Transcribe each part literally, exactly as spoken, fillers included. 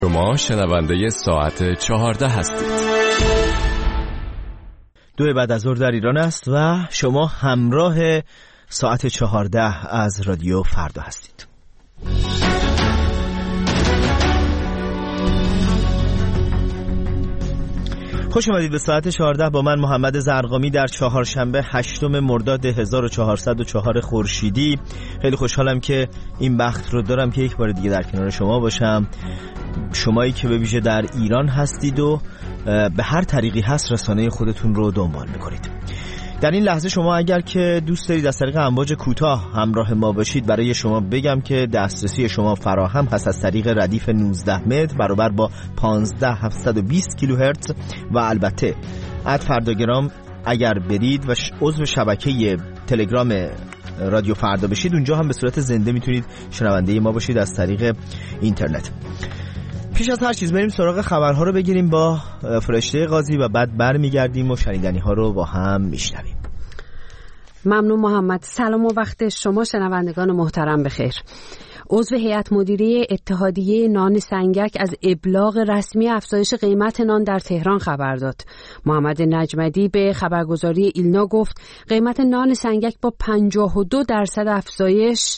شما شنونده ساعت چهارده هستید. دو بعد از ظهر در ایران است و شما همراه ساعت چهارده از رادیو فردا هستید. خوش اومدید به ساعت چهارده با من محمد زرقامی در چهارشنبه هشتم مرداد هزار و چهارصد و چهار خورشیدی. خیلی خوشحالم که این بخت رو دارم که یک بار دیگه در کنار شما باشم، شمایی که به ویژه در ایران هستید و به هر طریقی هست رسانه خودتون رو دنبال میکنید. در این لحظه شما اگر که دوست دارید از طریق امواج کوتاه همراه ما باشید، برای شما بگم که دسترسی شما فراهم هست از طریق ردیف نوزده متر برابر با پانزده هزار هفتصد و بیست کیلوهرتز و البته اد فرداگرام اگر برید و عضو شبکه تلگرام رادیو فردا بشید، اونجا هم به صورت زنده میتونید شنونده ما باشید از طریق اینترنت. پیش از هر چیز بریم سراغ خبرها رو بگیریم با فرشته قاضی و بعد برمیگردیم و شنیدنی ها رو با هم میشنویم. ممنون محمد. سلام و وقت شما شنوندگان محترم بخیر. عضو هیئت مدیره اتحادیه نان سنگک از ابلاغ رسمی افزایش قیمت نان در تهران خبر داد. محمد نجمدی به خبرگزاری ایلنا گفت قیمت نان سنگک با پنجاه و دو درصد افزایش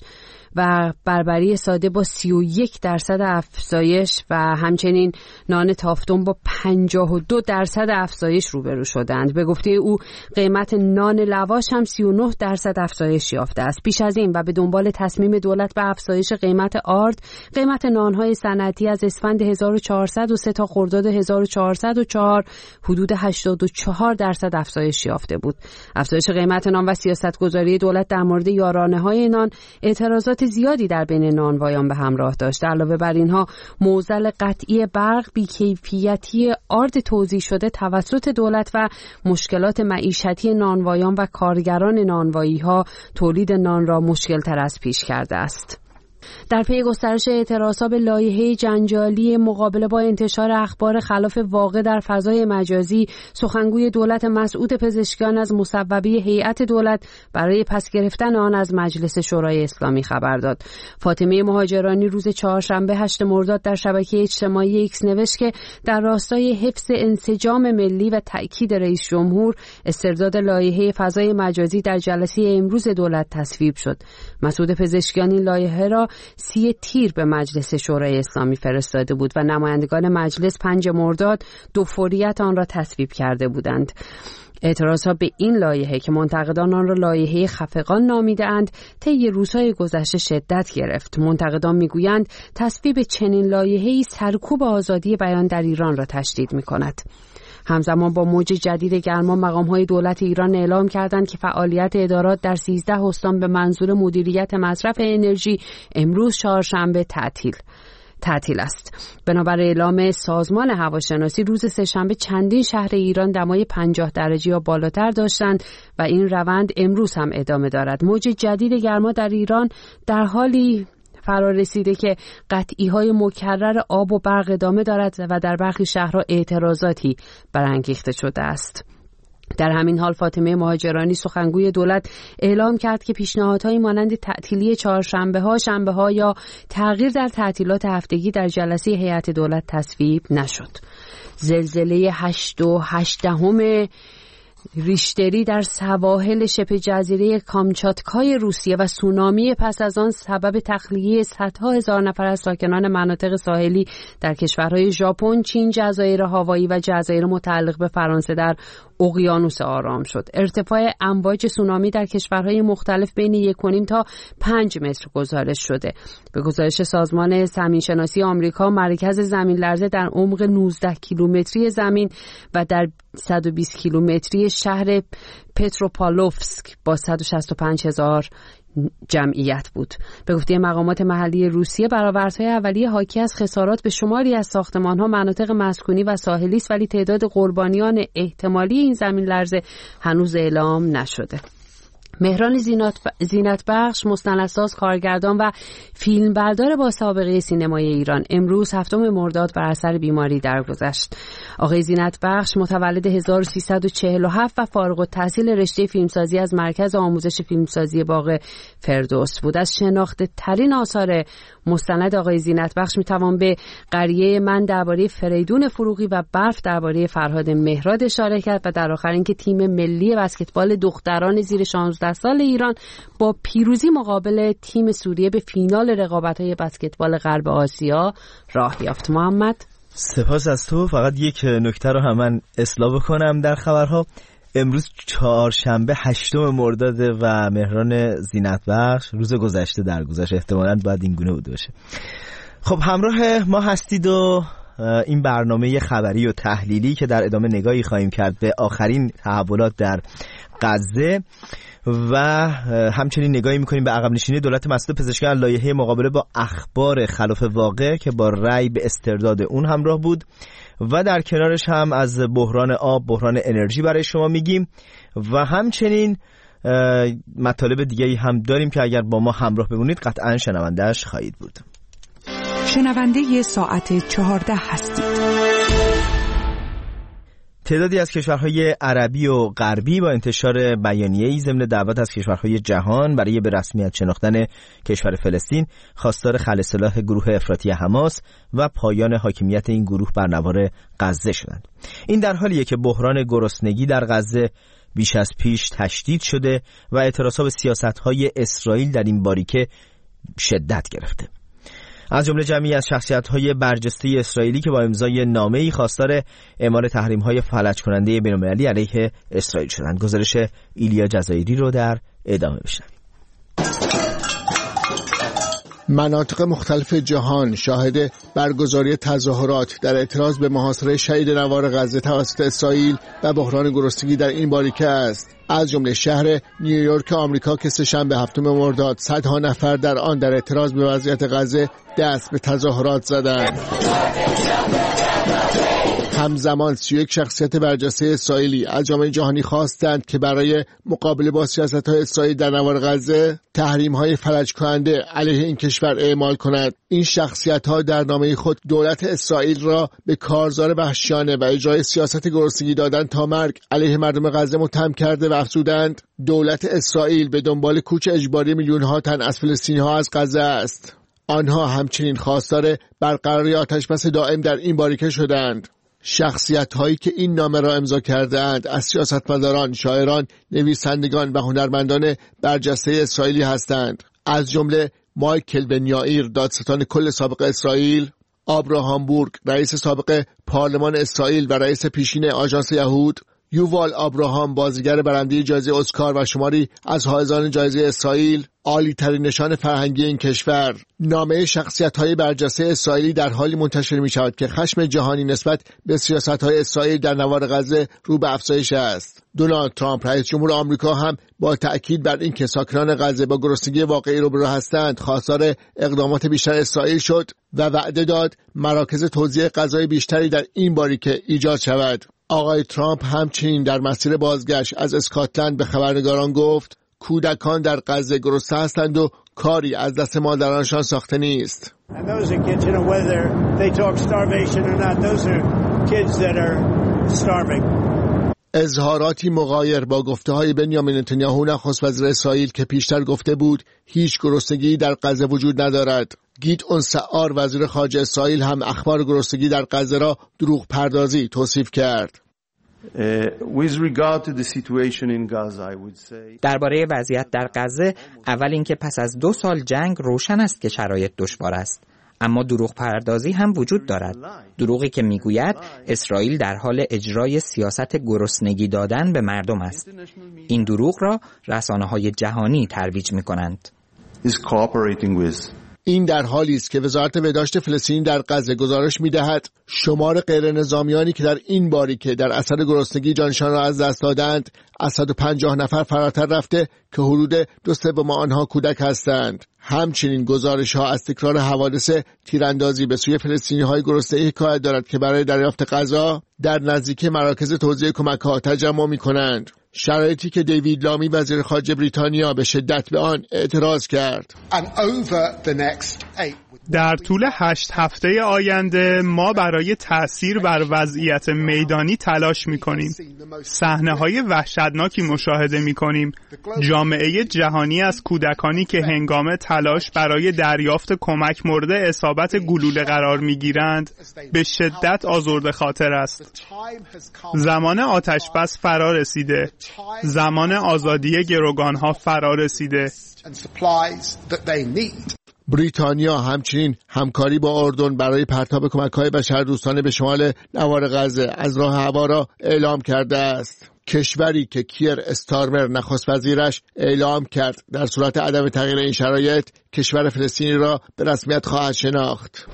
و بربری ساده با سی و یک درصد افزایش و همچنین نان تافتون با پنجاه و دو درصد افزایش روبرو شدند. به گفته او قیمت نان لواش هم سی و نه درصد افزایش یافته است. پیش از این و به دنبال تصمیم دولت به افزایش قیمت آرد، قیمت نان‌های صنعتی از اسفند هزار و چهارصد و سه تا خرداد هزار و چهارصد و چهار حدود هشتاد و چهار درصد افزایش یافته بود. افزایش قیمت نان و سیاست‌گذاری دولت در مورد یارانه‌های نان اعتراضات زیادی در بین نانوایان به همراه داشت. علاوه بر اینها معضل قطعی برق، بی‌کیفیتی آرد توزیع شده توسط دولت و مشکلات معیشتی نانوایان و کارگران نانوایی‌ها تولید نان را مشکل‌تر از پیش کرده است. در پی گسترش اعتراضات به لایحه جنجالی مقابله با انتشار اخبار خلاف واقع در فضای مجازی، سخنگوی دولت مسعود پزشکیان از مصوبه هیئت دولت برای پس گرفتن آن از مجلس شورای اسلامی خبر داد. فاطمه مهاجرانی روز چهارشنبه هشتم مرداد در شبکه اجتماعی ایکس نوشت که در راستای حفظ انسجام ملی و تأکید رئیس جمهور، استرداد لایحه فضای مجازی در جلسه امروز دولت تصویب شد. مسعود پزشکیان این لایحه را سی تیر به مجلس شورای اسلامی فرستاده بود و نمایندگان مجلس پنج مرداد دو فوریت آن را تصویب کرده بودند. اعتراضات به این لایحه که منتقدان آن را لایحه خفقان نامیده‌اند طی روزهای گذشته شدت گرفت. منتقدان میگویند تصویب چنین لایحه‌ای سرکوب آزادی بیان در ایران را تشدید می‌کند. همزمان با موج جدید گرما، مقام‌های دولت ایران اعلام کردند که فعالیت ادارات در سیزده استان به منظور مدیریت مصرف انرژی امروز چهارشنبه تعطیل تعطیل است. بنابر اعلام سازمان هواشناسی روز سه‌شنبه چندین شهر ایران دمای پنجاه درجه یا بالاتر داشتند و این روند امروز هم ادامه دارد. موج جدید گرما در ایران در حالی فرا رسیده که قطعی‌های مکرر آب و برق ادامه دارد و در برخی شهرها اعتراضاتی برانگیخته شده است. در همین حال فاطمه مهاجرانی سخنگوی دولت اعلام کرد که پیشنهادهایی مانند تعطیلی چهارشنبه‌ها، شنبه‌ها یا تغییر در تعطیلات هفتگی در جلسه هیئت دولت تصویب نشد. زلزله هشت و هشتم ریشتری در سواحل شبه جزیره کامچاتکای روسیه و سونامی پس از آن سبب تخلیه صدها هزار نفر از ساکنان مناطق ساحلی در کشورهای ژاپن، چین، جزایر هاوایی و جزایر متعلق به فرانسه در اقیانوس آرام شد. ارتفاع امواج سونامی در کشورهای مختلف بین یک و نیم تا پنج متر گزارش شده. به گزارش سازمان زمینشناسی آمریکا، مرکز زمین لرزه در عمق نوزده کیلومتری زمین و در صد و بیست کیلومتری شهر پتروپاولوفسک با صد و شصت و پنج هزار جمعیت بود. به گفته مقامات محلی روسیه، برآوردهای اولیه حاکی از خسارات به شماری از ساختمان‌ها، مناطق مسکونی و ساحلی است، ولی تعداد قربانیان احتمالی این زمین لرزه هنوز اعلام نشده. مهران زینت بخش، مستندساز، کارگردان و فیلمبردار با سابقه سینمای ایران، امروز هفتم مرداد بر اثر بیماری درگذشت. آقای زینت بخش متولد هزار و سیصد و چهل و هفت و فارغ التحصیل رشته فیلمسازی از مرکز آموزش فیلمسازی باغ فردوس بود. از شناخته ترین آثار مستند آقای زینت بخش میتوان به قریه من درباره فریدون فروغی و برف درباره فرهاد مهراد اشاره کرد و در آخر اینکه تیم ملی بسکتبال دختران زیر شانزده سال ایران با پیروزی مقابل تیم سوریه به فینال رقابت‌های بسکتبال غرب آسیا راه یافت. محمد، سپاس از تو. فقط یک نکته رو هم من اصلاح بکنم در خبرها. امروز چهارشنبه هشتم مرداد و مهران زینت بخش روز گذشته درگذشت، احتمالاً باید این گونه بوده باشه. خب همراه ما هستید و این برنامه خبری و تحلیلی که در ادامه نگاهی خواهیم کرد به آخرین تحولات در غزه و همچنین نگاهی میکنیم به عقب نشینی دولت مسعود پزشکیان لایحه مقابله با اخبار خلاف واقع که با رأی به استرداد اون همراه بود و در کنارش هم از بحران آب، بحران انرژی برای شما میگیم و همچنین مطالب دیگه‌ای هم داریم که اگر با ما همراه بمونید قطعاً شنونده‌اش خواهید بود. شنونده ساعت چهارده هستید. تعدادی از کشورهای عربی و غربی با انتشار بیانیه‌ای ضمن دعوت از کشورهای جهان برای به رسمیت شناختن کشور فلسطین خواستار خلع سلاح گروه افراطی حماس و پایان حاکمیت این گروه بر نوار غزه شدند. این در حالیه که بحران گرسنگی در غزه بیش از پیش تشدید شده و اعتراضها به سیاست‌های اسرائیل در این باریکه شدت گرفته. از جمله جمعی از شخصیت‌های برجسته اسرائیلی که با امضای نامه‌ای خواستار اعمال تحریم‌های فلج کننده بین‌المللی علیه اسرائیل شدند. گزارش ایلیا جزایری رو در ادامه بشنویم. مناطق مختلف جهان شاهد برگزاری تظاهرات در اعتراض به محاصره شدید نوار غزه توسط اسرائیل و بحران گرسنگی در این باریکه است. از جمله شهر نیویورک آمریکا که سه‌شنبه هفتم مرداد صدها نفر در آن در اعتراض به وضعیت غزه دست به تظاهرات زدند. همزمان سی و یک شخصیت برجسته اسرائیلی از جامعه جهانی خواستند که برای مقابله با سیاست‌های اسرائیل در نوار غزه تحریم‌های فلج کننده علیه این کشور اعمال کند. این شخصیت‌ها در نامه خود دولت اسرائیل را به کارزار وحشیانه و اجرای سیاست گرسنگی دادن تا مرگ علیه مردم غزه متهم کرده و افزودند دولت اسرائیل به دنبال کوچ اجباری میلیون‌ها تن از فلسطینی‌ها از غزه است. آنها همچنین خواستار برقراری آتشبس دائم در این باریکه شدند. شخصیت هایی که این نامه را امضا کردند از سیاستمداران، شاعران، نویسندگان و هنرمندان برجسته اسرائیلی هستند. از جمله مایکل بن یائیر، دادستان کل سابق اسرائیل، آبراهام بورگ، رئیس سابق پارلمان اسرائیل و رئیس پیشین آژانس یهود، یووال آبراهام، بازیگر برنده جایزه اسکار و شماری از حائزان جایزه اسرائیل، عالی ترین نشان فرهنگی این کشور. نامه شخصیت‌های برجسته اسرائیلی در حالی منتشر می‌شود که خشم جهانی نسبت به سیاست‌های اسرائیل در نوار غزه رو به افزایش است. دونالد ترامپ، رئیس جمهور آمریکا، هم با تأکید بر اینکه ساکنان غزه با گرسنگی واقعی روبرو هستند، خواستار اقدامات بیشتر اسرائیل شد و وعده داد مراکز توزیع غذای بیشتری در این باریکه ایجاد شود. آقای ترامپ همچنین در مسیر بازگشت از اسکاتلند به خبرنگاران گفت کودکان در غزه گرسنه هستند و کاری از دست مادرانشان ساخته نیست. اظهاراتی مغایر با گفته‌های بنیامین نتانیاهو نخست وزیر اسرائیل که پیشتر گفته بود هیچ گرسنگی در غزه وجود ندارد. گیدئون سعار، وزیر خارجه اسرائیل، هم اخبار گرسنگی در غزه را دروغ پردازی توصیف کرد. درباره وضعیت در غزه، اول اینکه پس از دو سال جنگ روشن است که شرایط دشوار است، اما دروغ پردازی هم وجود دارد. دروغی که میگوید اسرائیل در حال اجرای سیاست گرسنگی دادن به مردم است. این دروغ را رسانه‌های جهانی ترویج می‌کنند. این در حالی است که وزارت بهداشت فلسطین در غزه گزارش می‌دهد شمار غیر نظامیانی که در این باریکه در اثر گرسنگی جانشان را از دست دادند از صد و پنجاه نفر فراتر رفته که حدود دو سوم آنها کودک هستند. همچنین گزارش‌ها از تکرار حوادث تیراندازی به سوی فلسطینی‌های گرسنه حکایت دارد که برای دریافت غذا در نزدیکی مراکز توزیع کمک‌ها تجمع می‌کنند. شرایطی که دیوید لامی وزیر خارجه بریتانیا به شدت به آن اعتراض کرد. در طول هشت هفته آینده ما برای تأثیر بر وضعیت میدانی تلاش می‌کنیم. صحنه‌های وحشتناکی مشاهده می‌کنیم. جامعه جهانی از کودکانی که هنگام تلاش برای دریافت کمک مورد اصابت گلوله قرار می‌گیرند به شدت آزرده خاطر است. زمان آتش‌بس فرا رسیده. زمان آزادی گروگان‌ها فرا رسیده. بریتانیا همچنین همکاری با اردن برای پرتاب کمک‌های بشردوستانه به شمال نوار غزه از راه هوا را اعلام کرده است. کشوری که کیر استارمر نخست وزیرش اعلام کرد در صورت عدم تغییر این شرایط کشور فلسطینی را به رسمیت خواهد شناخت.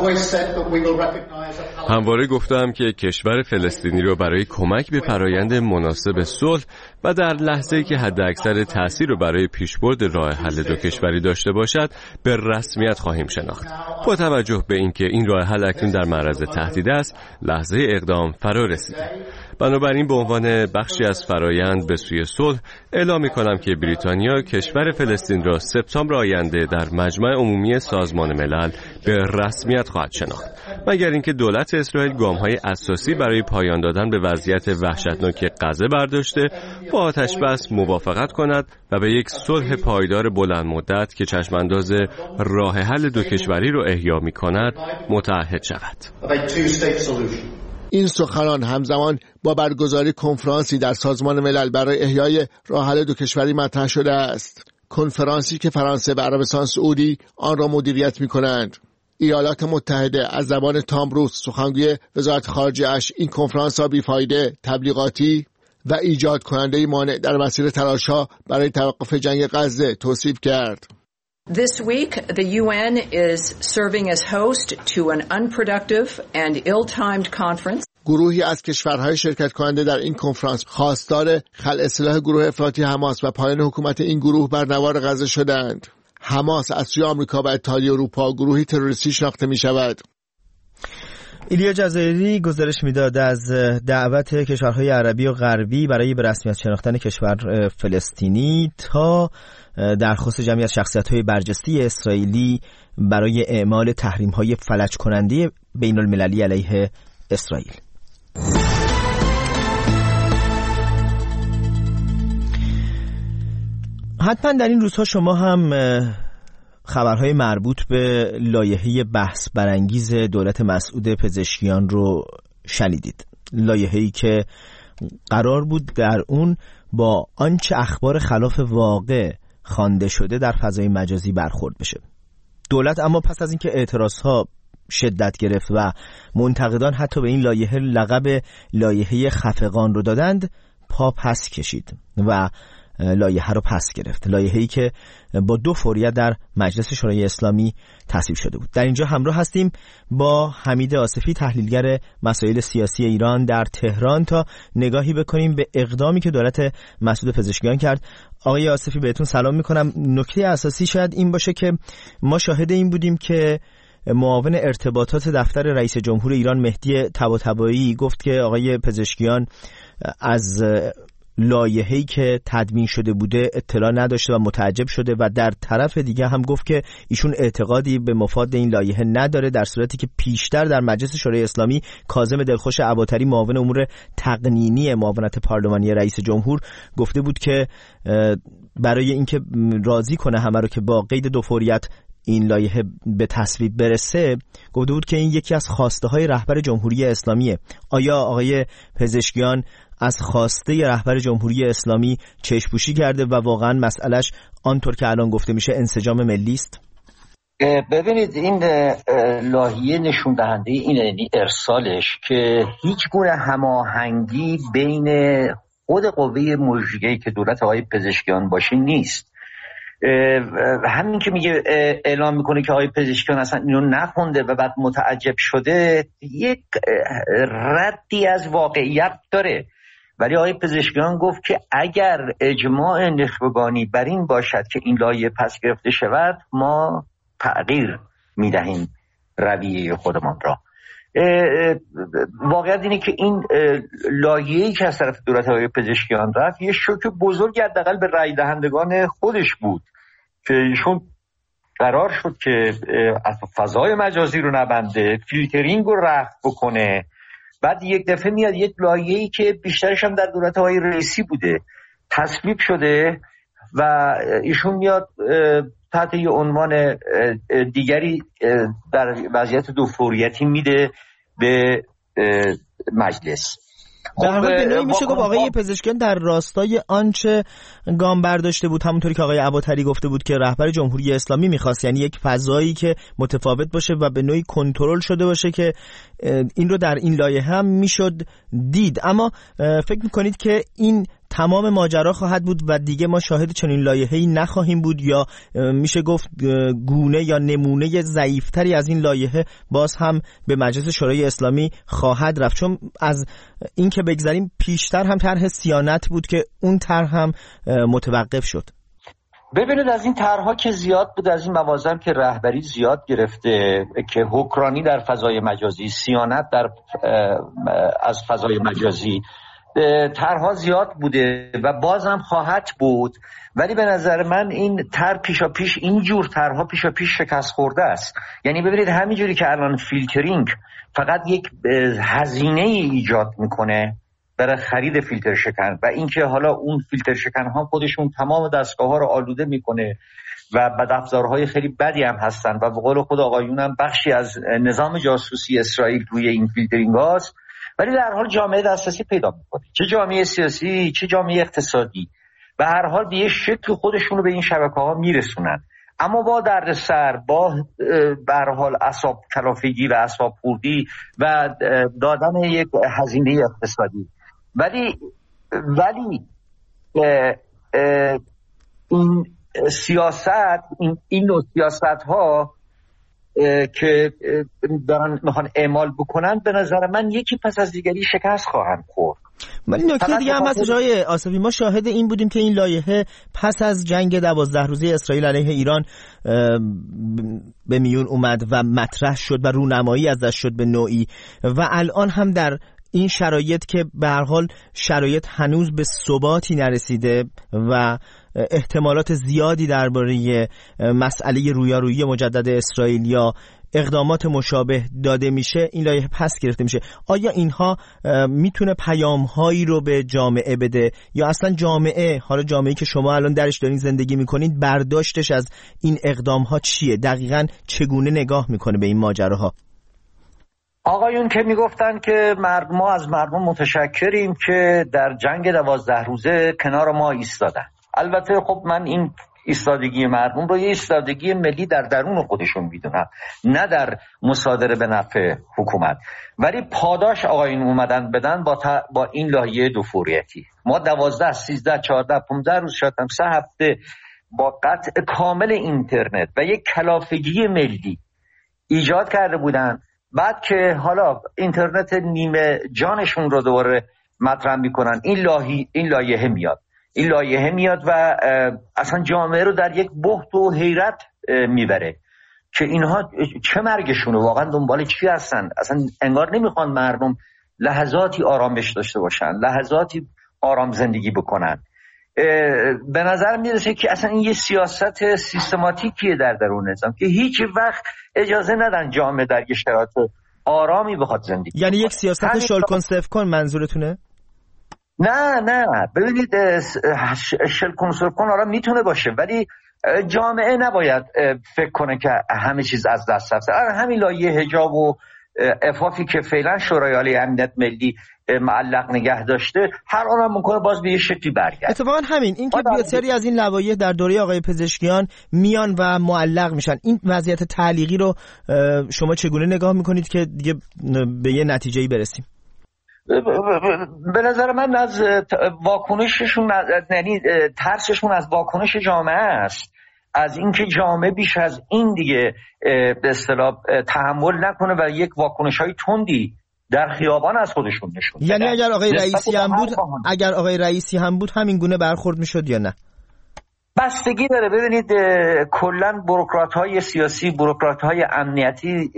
همواره گفتم که کشور فلسطینی را برای کمک به فرایند مناسب صلح و در لحظه‌ای که حداکثر تأثیر را برای پیشبرد راه حل دو کشوری داشته باشد به رسمیت خواهیم شناخت. با توجه به اینکه این راه حل اکنون در معرض تهدید است، لحظه اقدام فرا رسیده. بنابراین به عنوان بخشی از فرایند به سوی صلح اعلام می‌کنم که بریتانیا کشور فلسطین را سپتامبر آینده در مجمع عمومی سازمان ملل به رسمیت خواهد شناخت، مگر اینکه دولت اسرائیل گام‌های اساسی برای پایان دادن به وضعیت وحشتناک غزه برداشته با آتش بس موافقت کند و به یک صلح پایدار بلند مدت که چشمانداز راه حل دو کشوری را احیا می‌کند متعهد شود. این سخنان همزمان با برگزاری کنفرانسی در سازمان ملل برای احیای راه حل دو کشوری مطرح شده است. کنفرانسی که فرانسه و عربستان سعودی آن را مدیریت می‌کنند. ایالات متحده از زبان تام روز سخنگوی وزارت خارجه اش این کنفرانس را بیفایده، تبلیغاتی و ایجاد کننده مانع در مسیر تلاش‌ها برای توقف جنگ غزه توصیف کرد. This week, the U N is serving as host to an unproductive and ill-timed conference. گروهی از کشورهای شرکت کننده در این کنفرانس خواستار خلع سلاح گروه افراطی حماس و پایان حکومت این گروه بر نوار غزه شدند. حماس از سوی آمریکا و اتحادیه اروپا گروهی تروریستی شناخته می شود. ایلیا جزایری گزارش میداد از دعوت کشورهای عربی و غربی برای به رسمیت شناختن کشور فلسطینی تا درخواست جمعی از شخصیت‌های برجسته اسرائیلی برای اعمال تحریم‌های فلج کننده بین المللی علیه اسرائیل. حتما در این روزها شما هم خبرهای مربوط به لایحه بحث برانگیز دولت مسعود پزشکیان رو شنیدید. لایحه‌ای که قرار بود در اون با آنچه اخبار خلاف واقع خوانده شده در فضای مجازی برخورد بشه. دولت اما پس از اینکه اعتراضها شدت گرفت و منتقدان حتی به این لایحه لقب لایحه خفقان رو دادند، پا پس کشید و لایحه رو پس گرفت. لایحه‌ای که با دو فوریت در مجلس شورای اسلامی تصویب شده بود. در اینجا همراه هستیم با حمید آصفی، تحلیلگر مسائل سیاسی ایران در تهران، تا نگاهی بکنیم به اقدامی که دولت مسعود پزشکیان کرد. آقای آصفی بهتون سلام میکنم. نکته اساسی شاید این باشه که ما شاهد این بودیم که معاون ارتباطات دفتر رئیس جمهور ایران مهدی طباطبایی گفت که آقای پزشکیان از لایحه‌ای که تدوین شده بوده اطلاع نداشته و متعجب شده و در طرف دیگه هم گفت که ایشون اعتقادی به مفاد این لایحه نداره، در صورتی که پیشتر در مجلس شورای اسلامی کاظم دلخوش عباتری معاون امور تقنینی معاونت پارلمانی رئیس جمهور گفته بود که برای اینکه راضی کنه همه رو که با قید دو فوریت این لایحه به تصویب برسه، گفته بود که این یکی از خواسته های رهبر جمهوری اسلامیه. آیا آقای پزشکیان از خواسته رهبر جمهوری اسلامی چشم‌پوشی کرده و واقعا مسئلهش آنطور که الان گفته میشه انسجام ملی است؟ ببینید، این لایحه نشون دهنده اینه، یعنی ارسالش، که هیچ گونه هماهنگی بین خود قوه مجریه که دولت آقای پزشکیان باشه نیست. همین که میگه اعلام میکنه که آقای پزشکیان اصلا اینو نخونده و بعد متعجب شده، یک ردی از واقعیت داره. ولی آقای پزشکیان گفت که اگر اجماع نخبگانی بر این باشد که این لایحه پس گرفته شود، ما تغییر میدهیم رویه خودمان را. واقعیت اینه که این لایحه‌ای که از طرف دولت آقای پزشکیان رفت یه شوک بزرگ حداقل به رای دهندگان خودش بود که ایشون قرار شد که از فضای مجازی رو نبنده، فیلترینگ رو رفع بکنه. بعد یک دفعه میاد یک لایحه‌ای که بیشترش هم در دولت آقای رئیسی بوده تصویب شده و ایشون میاد تحت یه عنوان دیگری در وضعیت دوفوریتی میده به مجلس. به هر حال به نوعی میشه گفت آقای پزشکیان در راستای آنچه گام برداشته بود، همونطوری که آقای عباتری گفته بود که رهبر جمهوری اسلامی میخواست، یعنی یک فضایی که متفاوت باشه و به نوعی کنترل شده باشه، که این رو در این لایحه هم میشد دید. اما فکر میکنید که این تمام ماجرا خواهد بود و دیگه ما شاهد چنین لایحه‌ای نخواهیم بود، یا میشه گفت گونه یا نمونه ضعیف‌تری از این لایحه باز هم به مجلس شورای اسلامی خواهد رفت؟ چون از این که بگذاریم پیشتر هم طرح صیانت بود که اون طرح هم متوقف شد. ببینید از این طرح‌ها که زیاد بود، از این موازم که رهبری زیاد گرفته که حکرانی در فضای مجازی، صیانت در از فضای مجازی، طرح‌ها زیاد بوده و بازم خواهد بود، ولی به نظر من این طرح پیشا پیش اینجور طرح‌ها پیشا پیش شکست خورده است. یعنی ببینید همینجوری که الان فیلترینگ فقط یک هزینه ایجاد میکنه برای خرید فیلتر شکن و اینکه حالا اون فیلتر شکن ها خودشون تمام دستگاه ها رو آلوده میکنه و بدافزارهای خیلی بدی هم هستن و به قول خود آقایون هم بخشی از نظام جاسوسی اسرائیل روی این فیلترینگ هاست، ولی در حال جامعه دسترسی پیدا میکنه، چه جامعه سیاسی چه جامعه اقتصادی، به هر حال به یه شکل خودشون رو به این شبکه ها میرسونن، اما با دردسر، با به هر حال اعصاب کلافگی و اعصاب خوردی و دادن یک هزینه اقتصادی. ولی ولی اه اه این سیاست این این نوع سیاست ها که دارن میخوان اعمال بکنن به نظر من یکی پس از دیگری شکست خواهند خورد. ولی نکته دیگه هم هست جای آصفی، ما شاهد این بودیم که این لایحه پس از جنگ دوازده روزه اسرائیل علیه ایران به میون اومد و مطرح شد و رونمایی ازش شد به نوعی، و الان هم در این شرایط که به هر حال شرایط هنوز به ثباتی نرسیده و احتمالات زیادی درباره مسئله رویارویی مجدد اسرائیل یا اقدامات مشابه داده میشه، این لایحه پس گرفته میشه. آیا اینها میتونه پیامهایی رو به جامعه بده، یا اصلا جامعه، حالا جامعه‌ای که شما الان درش دارین زندگی میکنید، برداشتش از این اقدامها چیه؟ دقیقاً چگونه نگاه میکنه به این ماجراها؟ آقایون که میگفتن که مردم، ما از مردم متشکریم که در جنگ دوازده روزه کنار ما ایستادن. البته خب من این ایستادگی مردم رو یه ایستادگی ملی در درون خودشون میدونم، نه در مصادره به نفع حکومت، ولی پاداش آقایون اومدن بدن با, تا... با این لایحه دوفوریتی. ما دوازده، سیزده، چهارده، پانزده روز شدم سه هفته با قطع کامل اینترنت و یک کلافگی ملی ایجاد کرده بودن. بعد که حالا اینترنت نیمه جانشون رو دوباره مطرح میکنن، این لایحه این لایحه میاد این لایحه میاد و اصلا جامعه رو در یک بهت و حیرت میبره که اینها چه مرگشونه، واقعا دنبال چی هستن. اصلا انگار نمیخوان مردم لحظاتی آرامش داشته باشن، لحظاتی آرام زندگی بکنن. به نظر میرسه که اصلا این یه سیاست سیستماتیکیه در درون نظام که هیچ وقت اجازه ندن جامعه در یه شرایط آرامی بخواد زندگی. یعنی یک سیاست شل کن صفر کن منظورتونه؟ نه نه ببینید شل کن صفر کن آرام میتونه باشه، ولی جامعه نباید فکر کنه که همه چیز از دست رفته. همین لایحه حجاب و عفافی که فعلا شورای عالی امنیت ملی معلق نگه داشته، هر آن هم ممکنه باز به یه شکلی برگرده. اتفاقا همین این که بسیاری از این لوایح در دوره آقای پزشکیان میان و معلق میشن، این وضعیت تعلیقی رو شما چگونه نگاه میکنید که دیگه به یه نتیجه‌ای برسیم؟ به نظر من از واکنششون، یعنی ترسشون از واکنش جامعه است، از اینکه جامعه بیش از این دیگه به اصطلاح تحمل نکنه و یک واکنش‌های تندی در خیابان از خودشون نشون. یعنی اگر آقای رئیسی هم بود اگر آقای رئیسی هم بود همین گونه برخورد میشد یا نه؟ بستگی داره. ببینید کلا بوروکرات‌های سیاسی، بوروکرات‌های امنیتی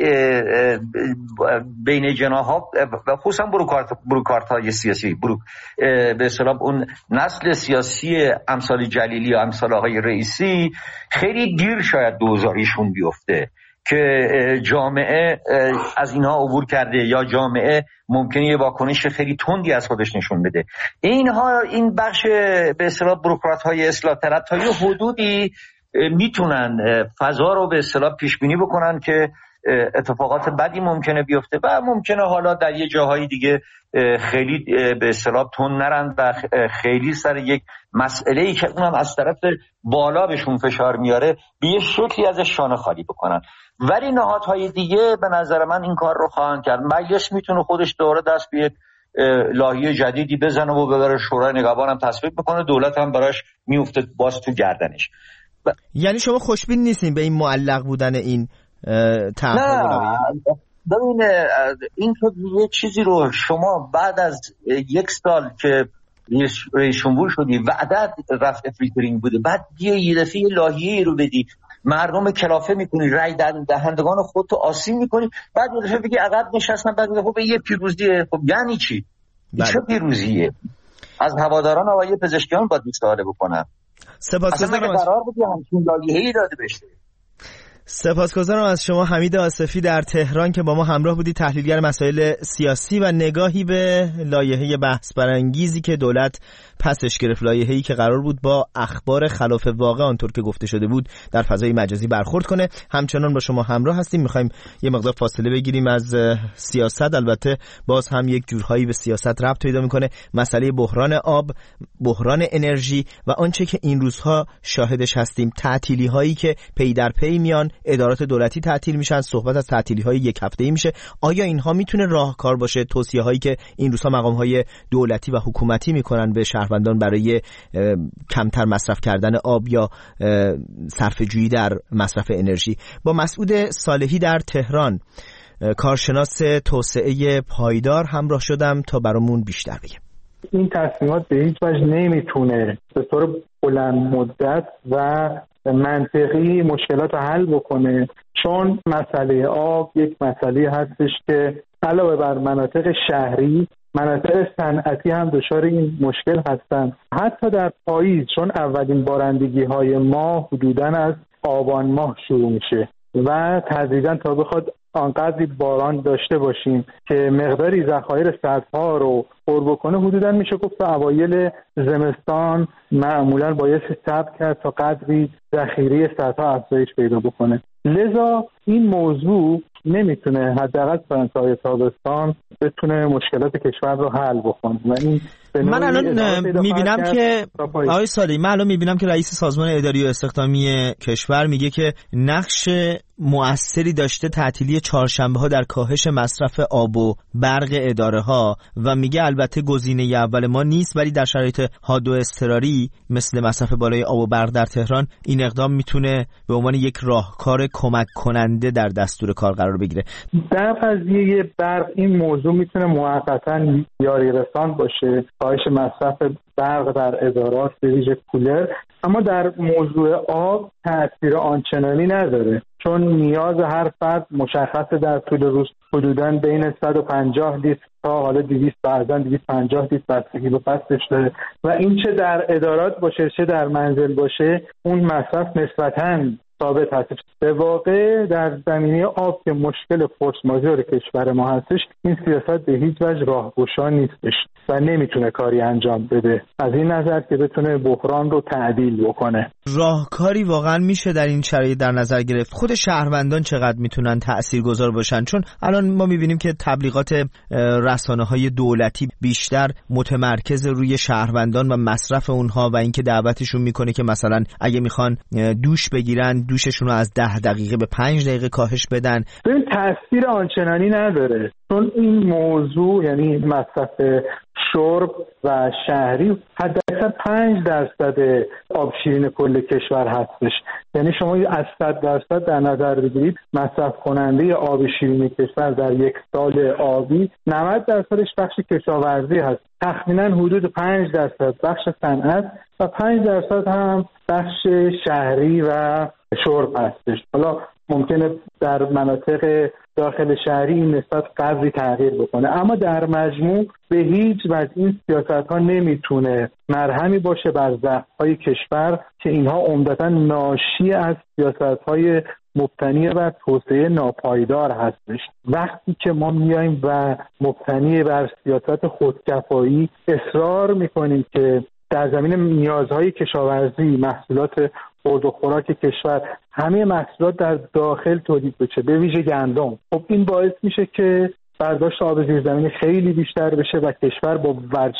بین جناح‌ها و خصوصا بوروکرات بوروکرات‌های سیاسی بروک به اصطلاح اون نسل سیاسی امثال جلیلی و امثال آقای رئیسی خیلی دیر شاید دوزاریشون بیفته که جامعه از اینها عبور کرده یا جامعه ممکنه یه واکنش خیلی تندی از خودش نشون بده. اینها این بخش به اصطلاح بوروکرات‌های اصلاح طلب تا یه حدودی میتونن فضا رو به اصطلاح پیش بینی بکنن که اتفاقات بدی ممکنه بیفته و ممکنه حالا در یه جاهای دیگه خیلی به اصطلاح تند نرن و خیلی سر یک مسئله‌ای که اونم از طرف بالا بهشون فشار میاره به یه شکلی ازش شانه خالی بکنن. ولی نهادهای دیگه به نظر من این کار رو خواهند کرد. مجلس میتونه خودش دوره دست به یک لایحه جدیدی بزنه و ببره شورای نگهبان هم تصویب میکنه، دولت هم براش میفته باز تو گردنش. ب... یعنی شما خوشبین نیستین به این معلق بودن این نه ببین این تو یه چیزی رو شما بعد از یک سال که رئیس جمهور شدی وعدت رفع فیلترینگ بوده، بعد یه دفعه لایحه‌ای رو بدی مردم کلافه میکنی، رای دهندگان خودتو آسیب میکنی، بعد یه دفعه بگی عقب نشستن، بعد خب یه پیروزیه. خب یعنی چی؟ بله. چه پیروزیه؟ از هواداران آقای پزشکیان باید استفاده بکنن. سپاسگزارم. اصلا قرار بود همچین لایحه‌ای داده بشه. سپاسگزارم از شما حمید آصفی در تهران که با ما همراه بودید، تحلیلگر مسائل سیاسی و نگاهی به لایحه بحث برانگیزی که دولت پسش گرفت، لایحه‌ای که قرار بود با اخبار خلاف واقع آنطور که گفته شده بود در فضای مجازی برخورد کنه. همچنان با شما همراه هستیم. می‌خوایم یه مقدار فاصله بگیریم از سیاست، البته باز هم یک جورهایی به سیاست ربط پیدا می‌کنه. مسئله بحران آب، بحران انرژی و آنچه که این روزها شاهدش هستیم، تعطیلی‌هایی که پی در پی میان، ادارات دولتی تعطیل میشن، صحبت از تعطیلی‌های یک هفته‌ای میشه. آیا اینها میتونه راهکار باشه؟ توصیه‌هایی که این روزها مقام‌های دولتی و حکومتی میکنن به شهروندان برای کمتر مصرف کردن آب یا صرفه‌جویی در مصرف انرژی. با مسعود صالحی در تهران، کارشناس توسعه پایدار، همراه شدم تا برامون بیشتر بگه. این تصمیمات به هیچ وجه نمیتونه به طور بلند مدت و منطقی مشکلات رو حل بکنه، چون مسئله آب یک مسئله هستش که علاوه بر مناطق شهری، مناطق صنعتی هم دچار این مشکل هستن. حتی در پاییز، چون اولین بارندگی های ما حدوداً از آبان ماه شروع میشه و تدریجاً تا بخواد آنقدری باران داشته باشیم که مقداری ذخایر سدها رو پر بکنه، حدوداً میشه گفت تا اوایل زمستان معمولاً باید صبر کرد تا قدری ذخیره سدها افزایش پیدا بکنه. لذا این موضوع نمیتونه حداقل تا تابستان بتونه مشکلات کشور رو حل بکنه. و این من الان میبینم که آقای صالحی، من الان میبینم که رئیس سازمان اداری و استخدامی کشور میگه که نقش مؤثری داشته تعطیلی چهارشنبه ها در کاهش مصرف آب و برق اداره ها و میگه البته گزینه اول ما نیست، ولی در شرایط حاد و اضطراری مثل مصرف بالای آب و برق در تهران این اقدام میتونه به عنوان یک راهکار کمک کننده در دستور کار قرار بگیره. در قضیه برق این موضوع میتونه موقتا یاری رسان باشه، کاهش مصرف برق در ادارات به ویژه کولر، اما در موضوع آب تأثیر آنچنانی نداره، چون نیاز هر فرد مشخصه در طول روز حدوداً بین صد و پنجاه لیتر تا حالا دویست بعضاً دویست و پنجاه لیتر بستگی به فصلش داره و این چه در ادارات باشه چه در منزل باشه اون مصرف نسبتاً ثابت هستش. به واقع در زمینه آب که مشکل فورس ماژور کشور ما هستش، این سیاست به هیچ وجه راهگشا نیستش و نمیتونه کاری انجام بده از این نظر که بتونه بحران رو تعدیل بکنه. راهکاری واقعا میشه در این شرایط در نظر گرفت؟ خود شهروندان چقدر میتونن تاثیرگذار باشن؟ چون الان ما میبینیم که تبلیغات رسانه‌های دولتی بیشتر متمرکز روی شهروندان و مصرف اونها و اینکه دعوتشون میکنه که مثلا اگه میخوان دوش بگیرن دوششون رو از ده دقیقه به پنج دقیقه کاهش بدن. این تاثیر آنچنانی نداره، چون این موضوع یعنی مصرف شرب و شهری حداقل پنج درصد آب شیرین کل کشور هستش. یعنی شما از صد درصد در نظر بگیرید مصرف کننده آب شیرین کشور در یک سال آبی نود درصدش بخش کشاورزی هست، تخمینا حدود پنج درصد بخش صنعت و پنج درصد هم بخش شهری و شرب هستش. حالا ممکنه در مناطق داخل شهری این نسبت قدری تغییر بکنه، اما در مجموع به هیچ وجه این سیاست ها نمیتونه مرهمی باشه بر ضعف‌های کشور که اینها عمدتاً ناشی از سیاست های مبتنی بر توسعه ناپایدار هستش. وقتی که ما میایم و مبتنی بر سیاست خودکفایی اصرار میکنیم که در زمین نیازهای کشاورزی، محصولات خورد و خوراک کشور، همه محصولات در داخل تولید بشه، به ویژه گندم، خب این باعث میشه که برداشت آب زیرزمینی خیلی بیشتر بشه و کشور با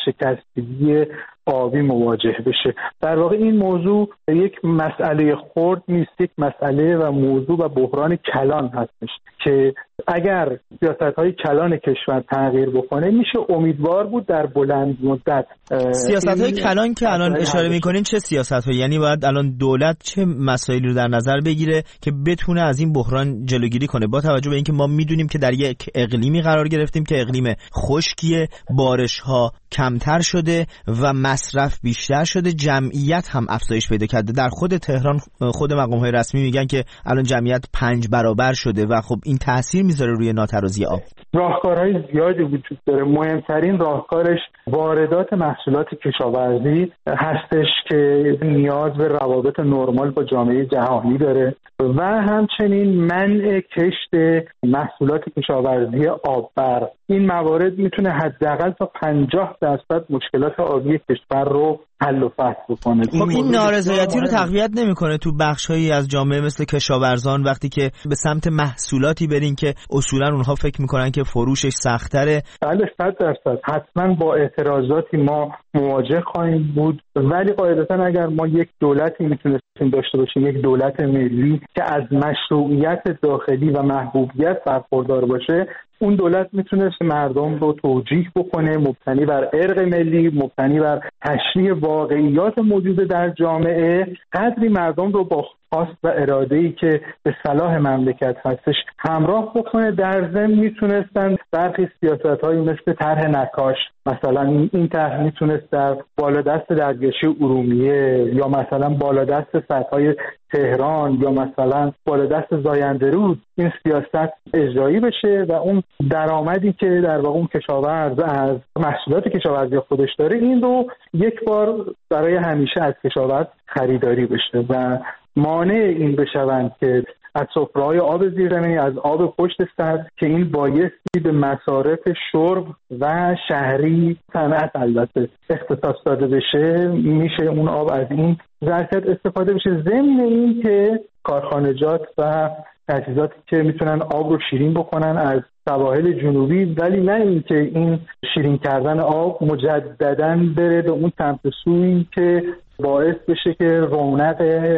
ورشکستگی آبی مواجه بشه. در واقع این موضوع یک مسئله خرد نیست، یک مسئله و موضوع و بحران کلان هستش که اگر سیاست‌های کلان کشور تغییر بکنه میشه امیدوار بود در بلند مدت. سیاست‌های کلان که الان اشاره می‌کنین چه سیاست‌هایی؟ یعنی باید الان دولت چه مسائلی رو در نظر بگیره که بتونه از این بحران جلوگیری کنه، با توجه به اینکه ما می‌دونیم که در یک اقلیمی قرار گرفتیم که اقلیم خشکیه، بارش‌ها کمتر شده و مصرف بیشتر شده، جمعیت هم افزایش پیدا کرده. در خود تهران خود مقام‌های رسمی میگن که الان جمعیت پنج برابر شده و خب این تاثیر میذاره روی ناترازی آب. راهکارهای زیادی وجود داره. مهمترین راهکارش واردات محصولات کشاورزی هستش که نیاز به روابط نرمال با جامعه جهانی داره و همچنین منع کشت محصولات کشاورزی آببر. این موارد میتونه حداقل تا پنجاه درصد مشکلات آبی کشور رو حل و فصل بکنه. خب این نارضایتی رو تقویت نمیکنه تو بخشایی از جامعه مثل کشاورزان وقتی که به سمت محصولاتی برین که اصولا اونها فکر میکنن که فروشش سخت‌تره؟ بله صد درصد حتما با اعتراضاتی ما مواجه خواهیم بود، ولی قاعدتا اگر ما یک دولتی میتونستیم داشته باشیم، یک دولت ملی که از مشروعیت داخلی و محبوبیت برخوردار باشه، اون دولت میتونست مردم رو توجیه بکنه مبتنی بر ارق ملی، مبتنی بر تشریح واقعیات موجود در جامعه، قدری مردم رو با خواست و اراده‌ای که به صلاح مملکت هستش همراه بکنه. در ضمن میتونستن برخی سیاست‌هایی مثل طرح نکاش، مثلا این طرح میتونست در بالادست درگشی ارومیه یا مثلا بالادست سدهای تهران یا مثلا بالادست زاینده رود این سیاست اجرایی بشه و اون درآمدی که در واقع اون کشاورز از محصولات کشاورزی خودش داره این رو یک بار برای همیشه از کشاورز خریداری بشه و مانع این بشوند که از سفره‌های آب زیرزمینی، از آب پشت سد که این بایستی به مصارف شرب و شهری صنعت البته اختصاص داده بشه، میشه اون آب از این ظرفیت استفاده بشه، ضمن این که کارخانجات و تجهیزاتی که میتونن آب رو شیرین بکنن از سواحل جنوبی، ولی نه اینکه این شیرین کردن آب مجدداً بره به اون سمت سویی که باعث بشه که رونق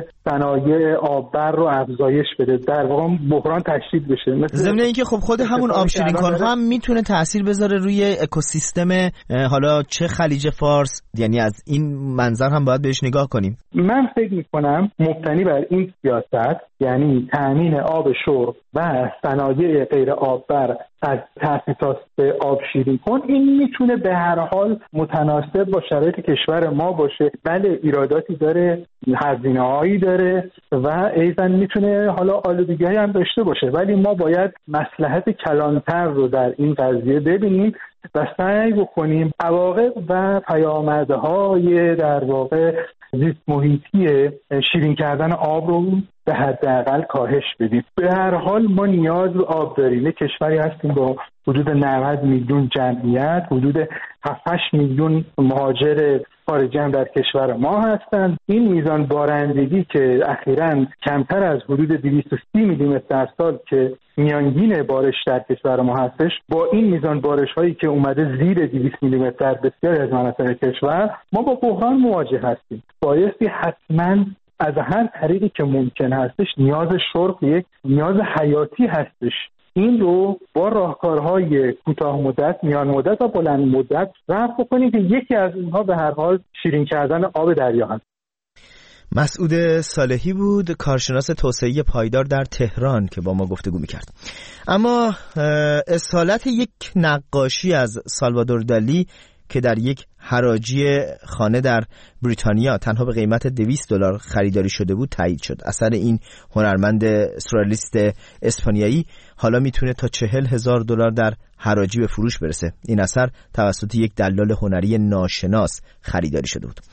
صنایع آببر رو افزایش بده، در واقع بحران تشدید بشه. ضمن اینکه خب خود همون آب شیرین کارها هم میتونه تأثیر بذاره روی اکوسیستم حالا چه خلیج فارس، یعنی از این منظر هم باید بهش نگاه کنیم. من فکر میکنم مبتنی بر این سیاست، یعنی تامین آب شرب و صنایع غیر آببر از تأسیسات آب شیرین کن، این میتونه به هر حال متناسب با شرایط کشور ما باشه. بله ایراداتی داره، هزینه‌هایی داره و ایضاً میتونه حالا آلودگی‌هایی هم داشته باشه، ولی ما باید مصلحت کلانتر رو در این قضیه ببینیم و سعی بکنیم عواقب و پیامدهای در واقع زیست محیطی شیرین کردن آب رو به حداقل کاهش بدیم. به هر حال ما نیاز به آب داریم. کشوری هستیم با حدود نود میلیون جمعیت، حدود هفت هشت میلیون مهاجر خارجی هم در کشور ما هستند. این میزان بارندگی که اخیراً کمتر از حدود دویست و سی میلیمتر در سال که میانگین بارش در کشور ما هستش، با این میزان بارش هایی که اومده زیر دویست میلیمتر در بسیاری از مناطق کشور، ما با بحران مواجه هستیم. بایستی حتماً از هر طریقی که ممکن هستش نیاز شرب یک نیاز حیاتی هستش این رو با راهکارهای کوتاه مدت، میان مدت و بلند مدت رفع کنیم که یکی از اینها به هر حال شیرین کردن آب دریا هست. مسعود صالحی بود، کارشناس توسعه پایدار در تهران که با ما گفتگو میکرد. اما اصالت یک نقاشی از سالوادور دالی که در یک حراجی خانه در بریتانیا تنها به قیمت دویست دلار خریداری شده بود تایید شد. اثر این هنرمند سورئالیست اسپانیایی حالا میتونه تا چهل هزار دلار در حراجی به فروش برسه. این اثر توسط یک دلال هنری ناشناس خریداری شده بود.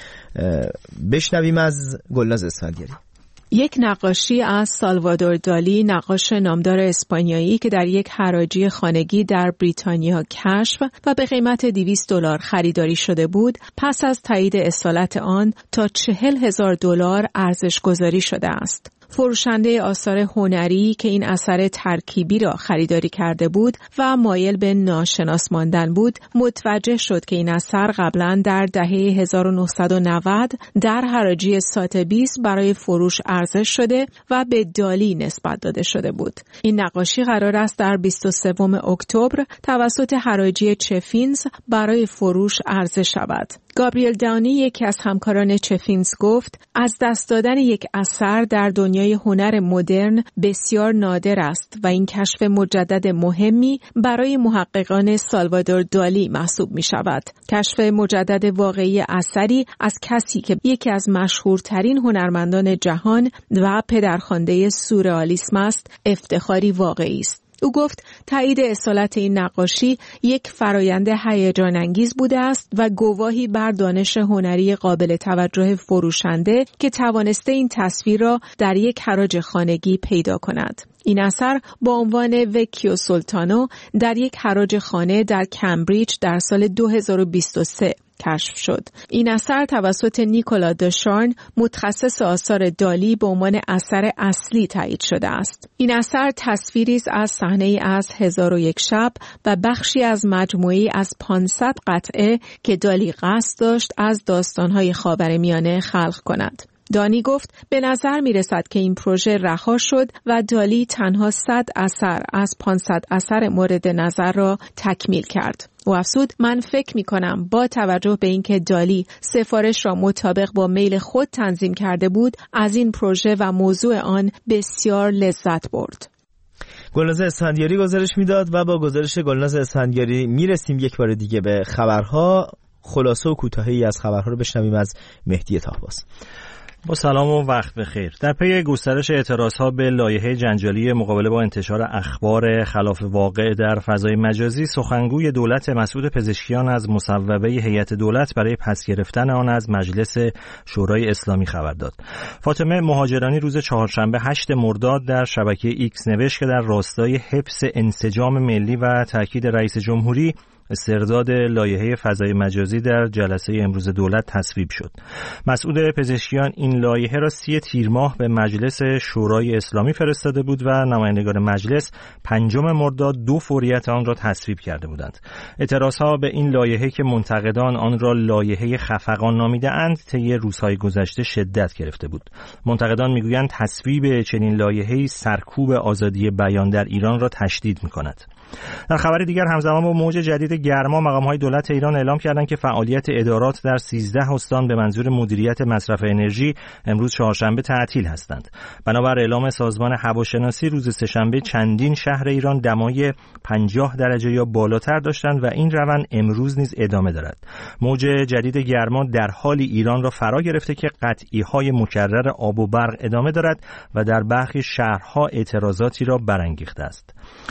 بشنویم از گلناز اسفندیاری. یک نقاشی از سالوادور دالی، نقاش نامدار اسپانیایی که در یک حراجی خانگی در بریتانیا کشف و به قیمت دویست دلار خریداری شده بود، پس از تایید اصالت آن تا چهل هزار دلار ارزش گذاری شده است. فروشنده آثار هنری که این اثر ترکیبی را خریداری کرده بود و مایل به ناشناس ماندن بود، متوجه شد که این اثر قبلا در دهه هزار و نهصد و نود در حراجی ساتبیس برای فروش عرضه شده و به دالی نسبت داده شده بود. این نقاشی قرار است در بیست و سوم اکتبر توسط حراجی چفینز برای فروش عرضه شود. گابریل داونی، یکی از همکاران چفینز، گفت از دست دادن یک اثر در دنیای هنر مدرن بسیار نادر است و این کشف مجدد مهمی برای محققان سالوادور دالی محسوب می شود. کشف مجدد واقعی اثری از کسی که یکی از مشهورترین هنرمندان جهان و پدرخوانده سورئالیسم است، افتخاری واقعی است. او گفت تایید اصالت این نقاشی یک فرایند هیجان انگیز بوده است و گواهی بر دانش هنری قابل توجه فروشنده که توانسته این تصویر را در یک حراج خانگی پیدا کند. این اثر با عنوان وکیو سولتانو در یک حراج خانه در کمبریج در سال دو هزار و بیست و سه کشف شد. این اثر توسط نیکولا دشارن، متخصص آثار دالی، به عنوان اثر اصلی تایید شده است. این اثر تصویری از صحنه‌ای از هزار و یک شب و بخشی از مجموعه‌ای از پانصد قطعه که دالی قصد داشت از داستان‌های خاورمیانه خلق کند. دانی گفت به نظر می رسد که این پروژه رها شد و دالی تنها صد اثر از پانصد اثر مورد نظر را تکمیل کرد. او افزود من فکر می کنم با توجه به اینکه دالی سفارش را مطابق با میل خود تنظیم کرده بود، از این پروژه و موضوع آن بسیار لذت برد. گلناز اسفندیاری گزارش میداد و با گزارش گلناز اسفندیاری میرسیم یک بار دیگه به خبرها. خلاصه و کوتاهی از خبرها رو بشنویم از مهدی طاهباز. با سلام و وقت بخیر. در پی گسترش اعتراضها به لایحه جنجالی مقابله با انتشار اخبار خلاف واقع در فضای مجازی، سخنگوی دولت مسعود پزشکیان از مصوبه هیئت دولت برای پس گرفتن آن از مجلس شورای اسلامی خبر داد. فاطمه مهاجرانی روز چهارشنبه هشتم مرداد در شبکه ایکس نوشت که در راستای حفظ انسجام ملی و تاکید رئیس جمهوری، استرداد لایحه فضای مجازی در جلسه امروز دولت تصویب شد. مسعود پزشکیان این لایحه را سی تیر ماه به مجلس شورای اسلامی فرستاده بود و نمایندگان مجلس پنجم مرداد دو فوریت آن را تصویب کرده بودند. اعتراضها به این لایحه که منتقدان آن را لایحه خفقان نامیده‌اند طی روزهای گذشته شدت گرفته بود. منتقدان میگویند تصویب چنین لایحه‌ای سرکوب آزادی بیان در ایران را تشدید می‌کند. در خبر دیگر، همزمان با موج جدید گرما، مقام‌های دولت ایران اعلام کردند که فعالیت ادارات در سیزده استان به منظور مدیریت مصرف انرژی امروز چهارشنبه تعطیل هستند. بنابر اعلام سازمان هواشناسی، روز سه‌شنبه چندین شهر ایران دمای پنجاه درجه یا بالاتر داشتند و این روند امروز نیز ادامه دارد. موج جدید گرما در حالی ایران را فرا گرفته که قطعی‌های مکرر آب و برق ادامه دارد و در برخی شهرها اعتراضاتی را برانگیخته است.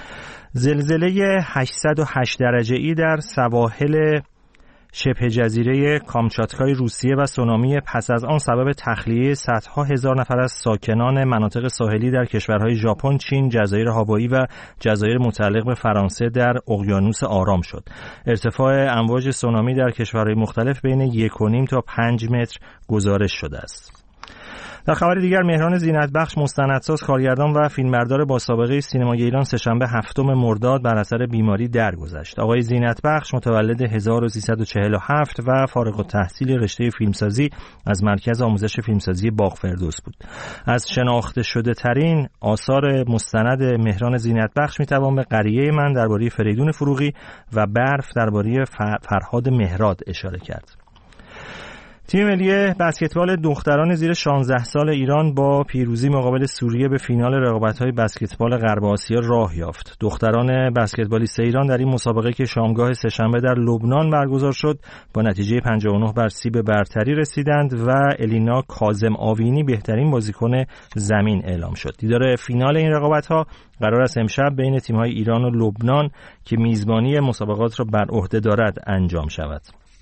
زلزله هشتصد و هشت درجه‌ای در سواحل شبه جزیره کامچاتکای روسیه و سونامی پس از آن سبب تخلیه صدها هزار نفر از ساکنان مناطق ساحلی در کشورهای ژاپن، چین، جزایر هاوایی و جزایر متعلق به فرانسه در اقیانوس آرام شد. ارتفاع امواج سونامی در کشورهای مختلف بین یک و نیم تا پنج متر گزارش شده است. در خبر دیگر مهران زینتبخش مستندساز، کارگردان و فیلمبردار با سابقه سینمای ایران سه‌شنبه هفتم مرداد بر اثر بیماری درگذشت. آقای زینتبخش متولد هزار و سیصد و چهل و هفت و فارغ التحصیل رشته فیلمسازی از مرکز آموزش فیلمسازی باغ فردوس بود. از شناخته شده ترین آثار مستند مهران زینتبخش میتوان به قریه من درباره فریدون فروغی و برف درباره فرهاد مهراد اشاره کرد. تیم ملی بسکتبال دختران زیر شانزده سال ایران با پیروزی مقابل سوریه به فینال رقابت‌های بسکتبال غرب آسیا راه یافت. دختران بسکتبالیست ایران در این مسابقه که شامگاه سه‌شنبه در لبنان برگزار شد با نتیجه پنجاه و نه بر سی به برتری رسیدند و الینا کاظم آوینی بهترین بازیکن زمین اعلام شد. دیدار فینال این رقابت‌ها قرار است امشب بین تیم‌های ایران و لبنان که میزبانی مسابقات را بر عهده دارد انجام شود.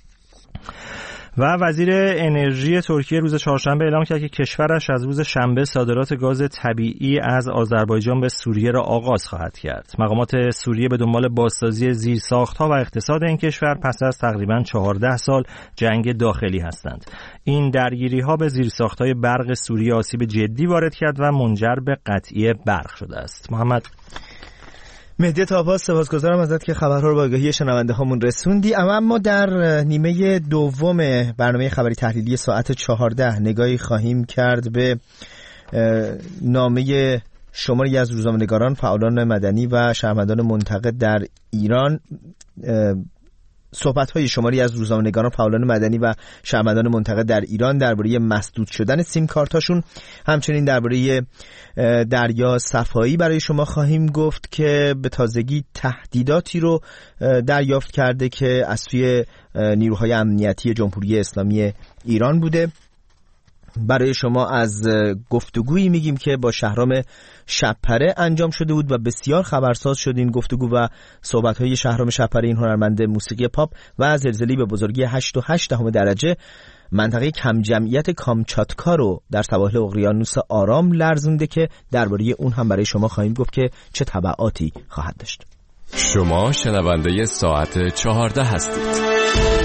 و وزیر انرژی ترکیه روز چهارشنبه اعلام کرد که کشورش از روز شنبه صادرات گاز طبیعی از آذربایجان به سوریه را آغاز خواهد کرد. مقامات سوریه به دنبال بازسازی زیرساخت‌ها و اقتصاد این کشور پس از تقریباً چهارده سال جنگ داخلی هستند. این درگیری‌ها به زیرساخت‌های برق سوریه آسیب جدی وارد کرد و منجر به قطعی برق شده است. محمد مهدی تابا، سپاسگزارم ازت که خبرها رو با آگاهی شنونده هامون رسوندی. اما ما در نیمه دوم برنامه خبری تحلیلی ساعت چهارده نگاهی خواهیم کرد به نامه شماری از روزنامه‌نگاران، فعالان مدنی و شهروندان منتقد در ایران. صحبت‌های شماری از روزنامه‌نگاران، فعالان مدنی و شهروندان منتقد در ایران درباره مسدود شدن سیم کارتاشون، همچنین درباره دریا صفایی برای شما خواهیم گفت که به تازگی تهدیداتی رو دریافت کرده که از سوی نیروهای امنیتی جمهوری اسلامی ایران بوده. برای شما از گفتگویی میگیم که با شهرام شبپره انجام شده بود و بسیار خبرساز شد این گفتگو و صحبت‌های شهرام شبپره، این هنرمند موسیقی پاپ، و زلزله‌ای به بزرگی هشت و هشت دهم درجه منطقه کم جمعیت کامچاتکا رو در سواحل اقیانوس آرام لرزونده که درباره اون هم برای شما خواهیم گفت که چه تبعاتی خواهد داشت. شما شنونده ساعت چهارده هستید.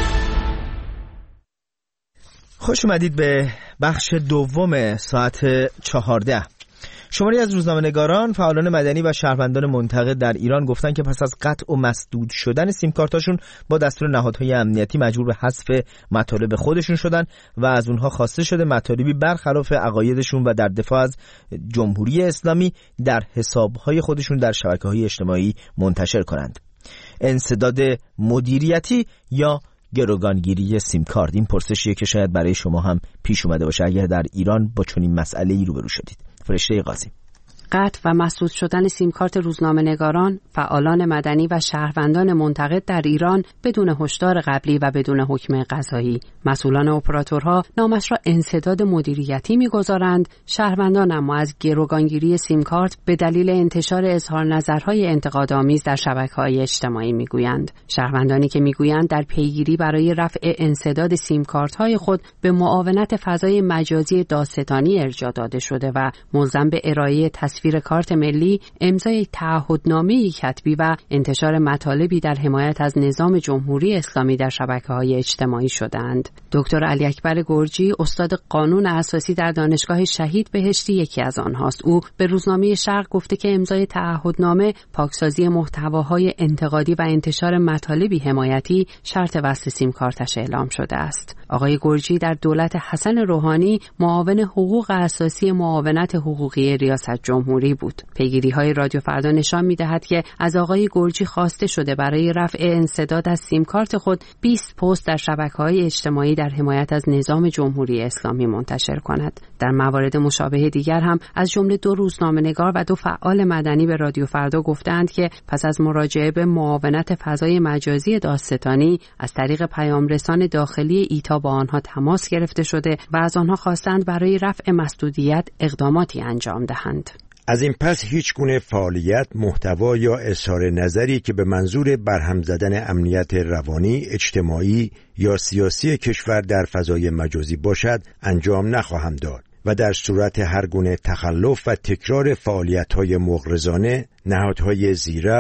خوش اومدید به بخش دوم ساعت چهارده. شماری از روزنامه‌نگاران، فعالان مدنی و شهروندان منتقد در ایران گفتن که پس از قطع و مسدود شدن سیم کارتاشون با دستور نهادهای امنیتی مجبور به حذف مطالب خودشون شدن و از اونها خواسته شده مطالبی برخلاف عقایدشون و در دفاع از جمهوری اسلامی در حسابهای خودشون در شبکه‌های اجتماعی منتشر کنند. انسداد مدیریتی یا گروگانگیری سیم کارت، این پرسشیه که شاید برای شما هم پیش اومده باشه اگر در ایران با چنین مسئله‌ای روبرو شدید. فرشته قاسم. قطع و مسدود شدن سیمکارت روزنامه‌نگاران، فعالان مدنی و شهروندان منتقد در ایران بدون هشدار قبلی و بدون حکم قضایی. مسئولان اپراتورها نامش را انسداد مدیریتی می‌گذارند، شهروندان اما از گروگانگیری سیمکارت به دلیل انتشار اظهار نظرهای انتقادآمیز در شبکه‌های اجتماعی می‌گویند. شهروندانی که می‌گویند در پیگیری برای رفع انسداد سیمکارت‌های خود به معاونت فضای مجازی دادستانی ارجاع داده شده و ملزم به ارائه تصویر کارت ملی، امضای تعهدنامه‌ای کتبی و انتشار مطالبی در حمایت از نظام جمهوری اسلامی در شبکه‌های اجتماعی شدند. دکتر علی اکبر گرجی، استاد قانون اساسی در دانشگاه شهید بهشتی، یکی از آنهاست. او به روزنامه شرق گفته که امضای تعهدنامه، پاکسازی محتواهای انتقادی و انتشار مطالبی حمایتی شرط وصل سیم کارتش اعلام شده است. آقای گرجی در دولت حسن روحانی معاون حقوق اساسی معاونت حقوقی ریاست جمهوری بود. پیگیری‌های رادیو فردا نشان می‌دهد که از آقای گرجی خواسته شده برای رفع انسداد از سیم کارت خود بیست پست در شبکه‌های اجتماعی در حمایت از نظام جمهوری اسلامی منتشر کند. در موارد مشابه دیگر هم از جمله دو روزنامه‌نگار و دو فعال مدنی به رادیو فردا گفتند که پس از مراجعه به معاونت فضای مجازی دادستانی از طریق پیامرسان داخلی ایتا با آنها تماس گرفته شده و از آنها خواستند برای رفع مسدودیت اقداماتی انجام دهند. از این پس هیچ گونه فعالیت، محتوا یا اظهار نظری که به منظور برهم زدن امنیت روانی، اجتماعی یا سیاسی کشور در فضای مجازی باشد انجام نخواهم داد و در صورت هر گونه تخلف و تکرار فعالیت‌های مغرضانه، نهادهای ذی‌ربط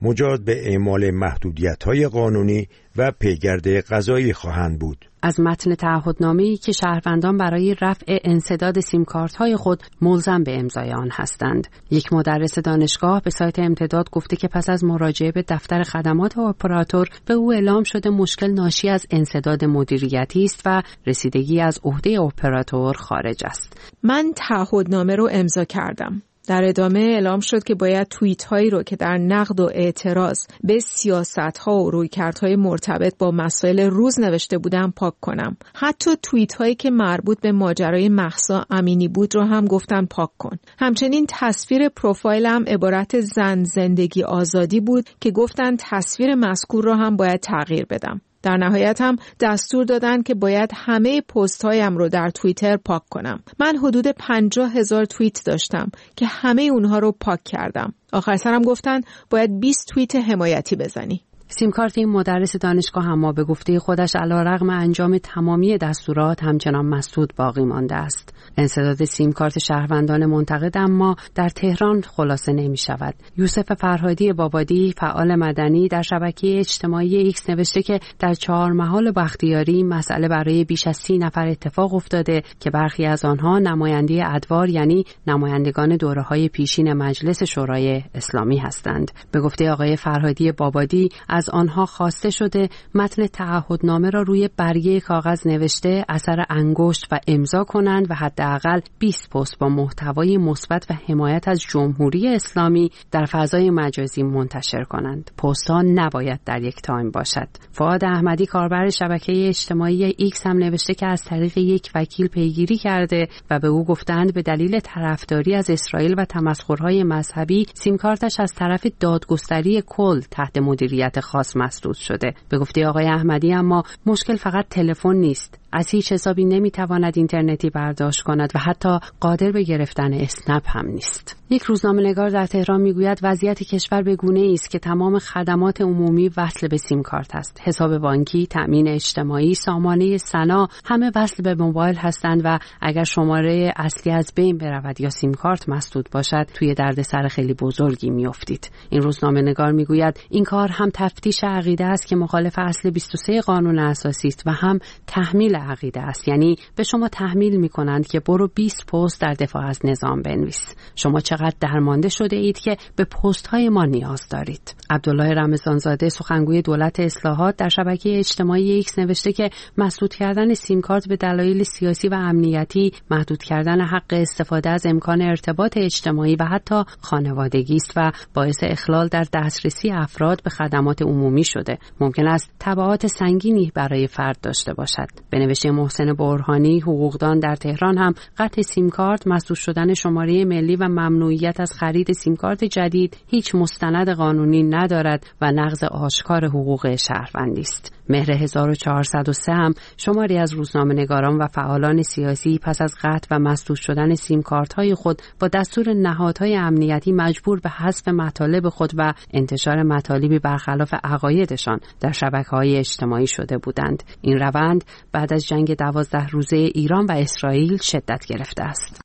مجاز به اعمال محدودیت‌های قانونی و پیگرد قضایی خواهند بود. از متن تعهدنامه‌ای که شهروندان برای رفع انسداد سیم کارت‌های خود ملزم به امضای آن هستند. یک مدرس دانشگاه به سایت امتداد گفته که پس از مراجعه به دفتر خدمات اپراتور به او اعلام شده مشکل ناشی از انسداد مدیریتی است و رسیدگی از عهده اپراتور خارج است. من تعهدنامه رو امضا کردم. در ادامه اعلام شد که باید توییت هایی رو که در نقد و اعتراض به سیاست ها و رویکردهای مرتبط با مسائل روز نوشته بودم پاک کنم. حتی توییت هایی که مربوط به ماجرای مهسا امینی بود رو هم گفتن پاک کن. همچنین تصویر پروفایلم عبارت زن زندگی آزادی بود که گفتن تصویر مذکور رو هم باید تغییر بدم. در نهایت هم دستور دادن که باید همه پست هایم رو در توییتر پاک کنم. من حدود پنجاه هزار توییت داشتم که همه اونها رو پاک کردم. آخر سرم گفتن باید بیست توییت حمایتی بزنی. سیم کارت این مدرس دانشگاه اما به گفته خودش علیرغم انجام تمامی دستورات همچنان مسدود باقی مانده است. انسداد سیم کارت شهروندان منتقد اما در تهران خلاصه نمی شود. یوسف فرهادی بابادی فعال مدنی در شبکه اجتماعی ایکس نوشته که در چهار محال بختیاری مسئله برای بیش از سی نفر اتفاق افتاده که برخی از آنها نماینده ادوار یعنی نمایندگان دوره‌های پیشین مجلس شورای اسلامی هستند. به گفته آقای فرهادی بابادی از آنها خواسته شده متن تعهدنامه را روی برگه کاغذ نوشته اثر انگشت و امضا کنند و حداقل بیست پست با محتوای مثبت و حمایت از جمهوری اسلامی در فضای مجازی منتشر کنند. پست‌ها نباید در یک تایم باشد. فؤاد احمدی کاربر شبکه اجتماعی ایکس هم نوشته که از طریق یک وکیل پیگیری کرده و به او گفتند به دلیل طرفداری از اسرائیل و تمسخرهای مذهبی سیم کارتش از طرف دادگستری کل تحت مدیریت خاص مسدود شده. به گفته آقای احمدی اما مشکل فقط تلفن نیست. از هیچ حسابی نمیتواند اینترنتی برداشت کند و حتی قادر به گرفتن اسنپ هم نیست. یک روزنامه‌نگار در تهران میگوید وضعیت کشور به گونه‌ای است که تمام خدمات عمومی وصل به سیم کارت است. حساب بانکی، تامین اجتماعی، سامانه سنا همه وصل به موبایل هستند و اگر شماره اصلی از بین برود یا سیم کارت مسدود باشد توی دردسر خیلی بزرگی میافتید. این روزنامه‌نگار میگوید این کار هم تفتیش عقیده است که مخالف اصل بیست و سه قانون اساسی است و هم تحمیل عقیده است. یعنی به شما تحمیل می‌کنند که برو بیست پست در دفاع از نظام بنویس. شما چقدر درمانده شده اید که به پست های ما نیاز دارید. عبدالله رمضانزاده سخنگوی دولت اصلاحات در شبکه اجتماعی ایکس نوشته که مسدود کردن سیم کارت به دلایل سیاسی و امنیتی محدود کردن حق استفاده از امکان ارتباط اجتماعی و حتی خانوادگی است و باعث اخلال در دسترسی افراد به خدمات عمومی شده. ممکن است تبعات سنگینی برای فرد داشته باشد. به نوشته محسن برهانی حقوقدان در تهران هم قطع سیم کارت، مسدود شدن شماره ملی و ممنوعیت از خرید سیم کارت جدید هیچ مستند قانونی ندارد و نقض آشکار حقوق شهروندی است. مهر هزار و چهارصد و سه هم شماری از روزنامه‌نگاران و فعالان سیاسی پس از قطع و مسدود شدن سیم کارت‌های خود با دستور نهادهای امنیتی مجبور به حذف مطالب خود و انتشار مطالبی برخلاف عقایدشان در شبکه‌های اجتماعی شده بودند. این روند بعد از جنگ دوازده روزه ایران و اسرائیل شدت گرفته است.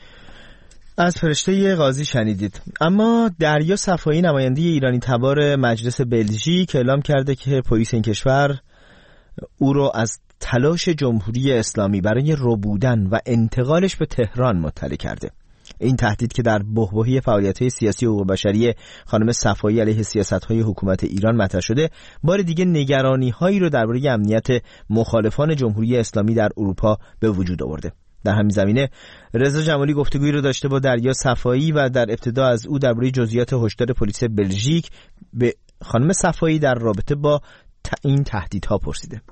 از فرشته قاضی شنیدید. اما دریا صفایی نماینده ایرانی تبار مجلس بلژیک اعلام کرده که پلیس این کشور او را از تلاش جمهوری اسلامی برای ربودن و انتقالش به تهران مطلع کرده. این تهدید که در بحبوحی فعالیت‌های سیاسی و حقوق بشری خانم صفایی علیه سیاست‌های حکومت ایران مطرح شده، بار دیگه نگرانی‌هایی رو درباره امنیت مخالفان جمهوری اسلامی در اروپا به وجود آورده. در همین زمینه رضا جمالی گفتگویی رو داشته با دریا صفایی و در ابتدا از او درباره جزئیات هشدار پلیس بلژیک به خانم صفایی در رابطه با این تهدیدها پرسیده.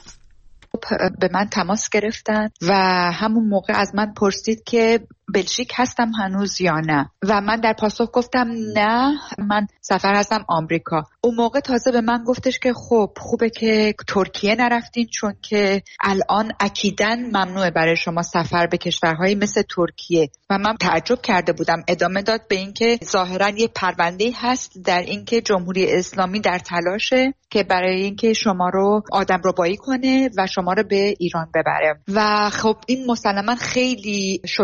به من تماس گرفتن و همون موقع از من پرسید که بلژیک هستم هنوز یا نه و من در پاسخ گفتم نه، من سفر هستم آمریکا. اون موقع تازه به من گفتش که خب خوبه که ترکیه نرفتین چون که الان اکیداً ممنوعه برای شما سفر به کشورهایی مثل ترکیه. و من تعجب کرده بودم. ادامه داد به اینکه ظاهراً یه پرونده هست در اینکه جمهوری اسلامی در تلاشه که برای اینکه شما رو آدمربایی کنه و شما رو به ایران ببره. و خب این مسلماً خیلی شوکه کننده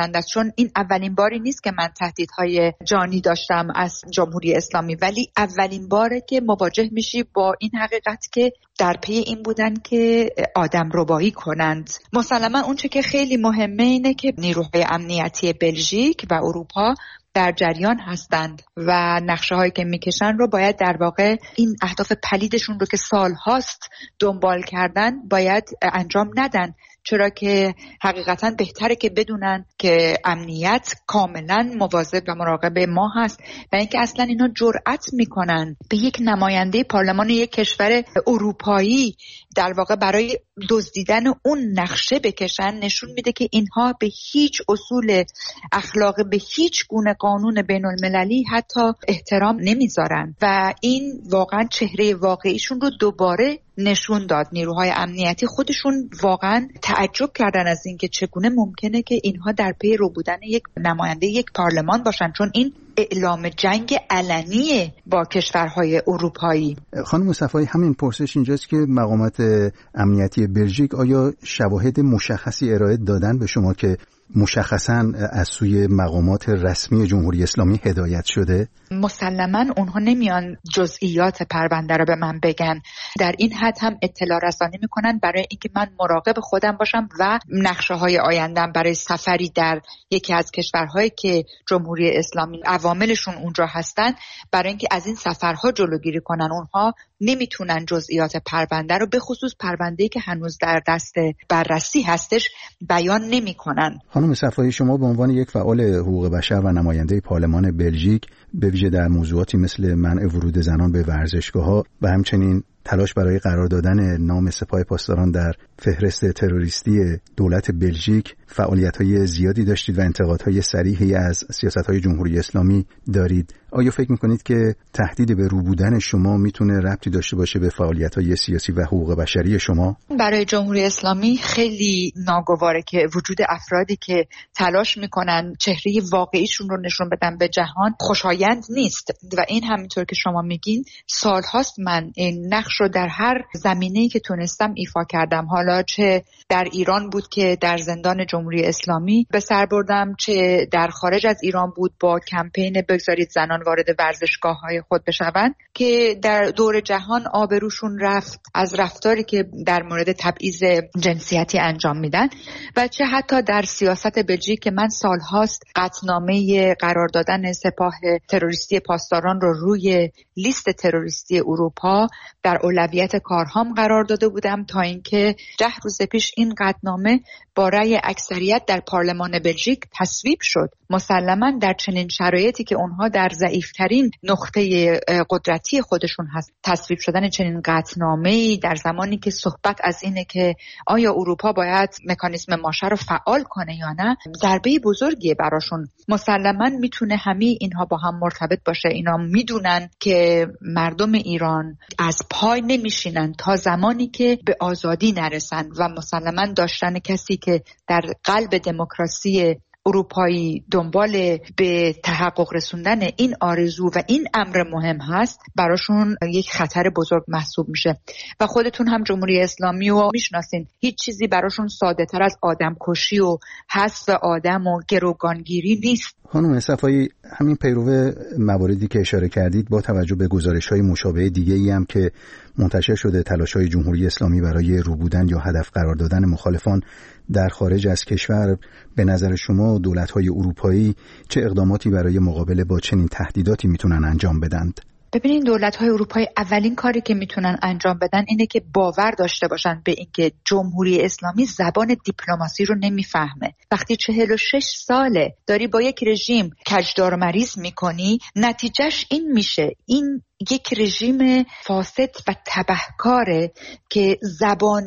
کننده است، چون این اولین باری نیست که من تهدیدهای جانی داشتم از جمهوری اسلامی، ولی اولین باره که مواجه میشی با این حقیقت که در پی این بودن که آدم ربایی کنند. مسلما اون چه که خیلی مهمه اینه که نیروهای امنیتی بلژیک و اروپا در جریان هستند و نقشه هایی که میکشن رو باید در واقع این اهداف پلیدشون رو که سال هاست دنبال کردن باید انجام ندن، چرا که حقیقتا بهتره که بدونن که امنیت کاملا مواظب و مراقب ما هست و اینکه اصلا اینا جرأت میکنن به یک نماینده پارلمان یک کشور اروپایی در واقع برای دزدیدن اون نقشه بکشن، نشون میده که اینها به هیچ اصول اخلاقی، به هیچ گونه قانون بین المللی حتی احترام نمیذارن و این واقعا چهره واقعیشون رو دوباره نشون داد. نیروهای امنیتی خودشون واقعا تعجب کردن از اینکه چگونه ممکنه که اینها در پی رو بودن یک نماینده یک پارلمان باشن، چون این اعلام جنگ علنی با کشورهای اروپایی. خانم صفایی، همین پرسش اینجاست که مقامات امنیتی بلژیک آیا شواهد مشخصی ارائه دادن به شما که مشخصاً از سوی مقامات رسمی جمهوری اسلامی هدایت شده؟ مسلماً اونها نمیان جزئیات پرونده رو به من بگن، در این حد هم اطلاع رسانی میکنن برای اینکه من مراقب خودم باشم و نقشه های آیندم برای سفری در یکی از کشورهایی که جمهوری اسلامی عواملشون اونجا هستن، برای اینکه از این سفرها جلوگیری کنن. اونها نمیتونن جزئیات پرونده رو به خصوص پرونده‌ای که هنوز در دست بررسی هستش بیان نمیکنن. خانم صفایی، شما به عنوان یک فعال حقوق بشر و نماینده پارلمان بلژیک به ویژه در موضوعاتی مثل منع ورود زنان به ورزشگاه‌ها و همچنین تلاش برای قرار دادن نام سپاه پاسداران در فهرست تروریستی دولت بلژیک فعالیت‌های زیادی داشتید و انتقادهای صریحی از سیاست‌های جمهوری اسلامی دارید. آیا فکر می‌کنید که تهدید به رو بودن شما میتونه ربطی داشته باشه به فعالیت‌های سیاسی و حقوق بشری شما؟ برای جمهوری اسلامی خیلی ناگواره که وجود افرادی که تلاش می‌کنن چهره واقعیشون رو نشون بدن به جهان خوشایند نیست و این همینطور که شما میگین سال‌هاست من این نقش رو در هر زمینه‌ای که تونستم ایفا کردم، حالا چه در ایران بود که در زندان جمهوری اسلامی به سر بردم، چه در خارج از ایران بود با کمپین بگذارید زنان وارد ورزشگاه‌های خود بشوند که در دور جهان آبروشون رفت از رفتاری که در مورد تبعیض جنسیتی انجام میدن، و چه حتی در سیاست بلژیک که من سال‌هاست قطعنامه قرار دادن سپاه تروریستی پاسداران رو روی لیست تروریستی اروپا در اولویت کارهام قرار داده بودم تا اینکه ده روز پیش این قطعنامه با رأی اکثریت در پارلمان بلژیک تصویب شد. مسلماً در چنین شرایطی که اونها در ضعیفترین نقطه قدرتی خودشون هست، تصویب شدن چنین قطعنامه‌ای در زمانی که صحبت از اینه که آیا اروپا باید مکانیزم ماشه رو فعال کنه یا نه، ضربه بزرگیه براشون. مسلماً میتونه همه اینها با هم مرتبط باشه. اینا میدونن که مردم ایران از پای نمیشینن تا زمانی که به آزادی نرسن و مسلماً داشتن کسی که در قلب دموکراسی اروپایی دنبال به تحقق رسوندن این آرزو و این امر مهم هست براشون یک خطر بزرگ محسوب میشه و خودتون هم جمهوری اسلامی رو میشناسین، هیچ چیزی براشون ساده تر از آدم کشی و حذف آدم و گروگانگیری نیست. خانم صفایی، همین پیرو مواردی که اشاره کردید با توجه به گزارش‌های مشابه دیگه‌ای هم که منتشر شده، تلاش‌های جمهوری اسلامی برای روبودن یا هدف قرار دادن مخالفان در خارج از کشور، به نظر شما دولت‌های اروپایی چه اقداماتی برای مقابله با چنین تهدیداتی میتونن انجام بدند؟ ببینین دولت‌های اروپایی اولین کاری که میتونن انجام بدن اینه که باور داشته باشن به اینکه جمهوری اسلامی زبان دیپلماسی رو نمیفهمه. وقتی چهل و شش ساله داری با یک رژیم کجدار مریض میکنی، نتیجهش این میشه، این یک رژیم فاسد و تبهکاره که زبان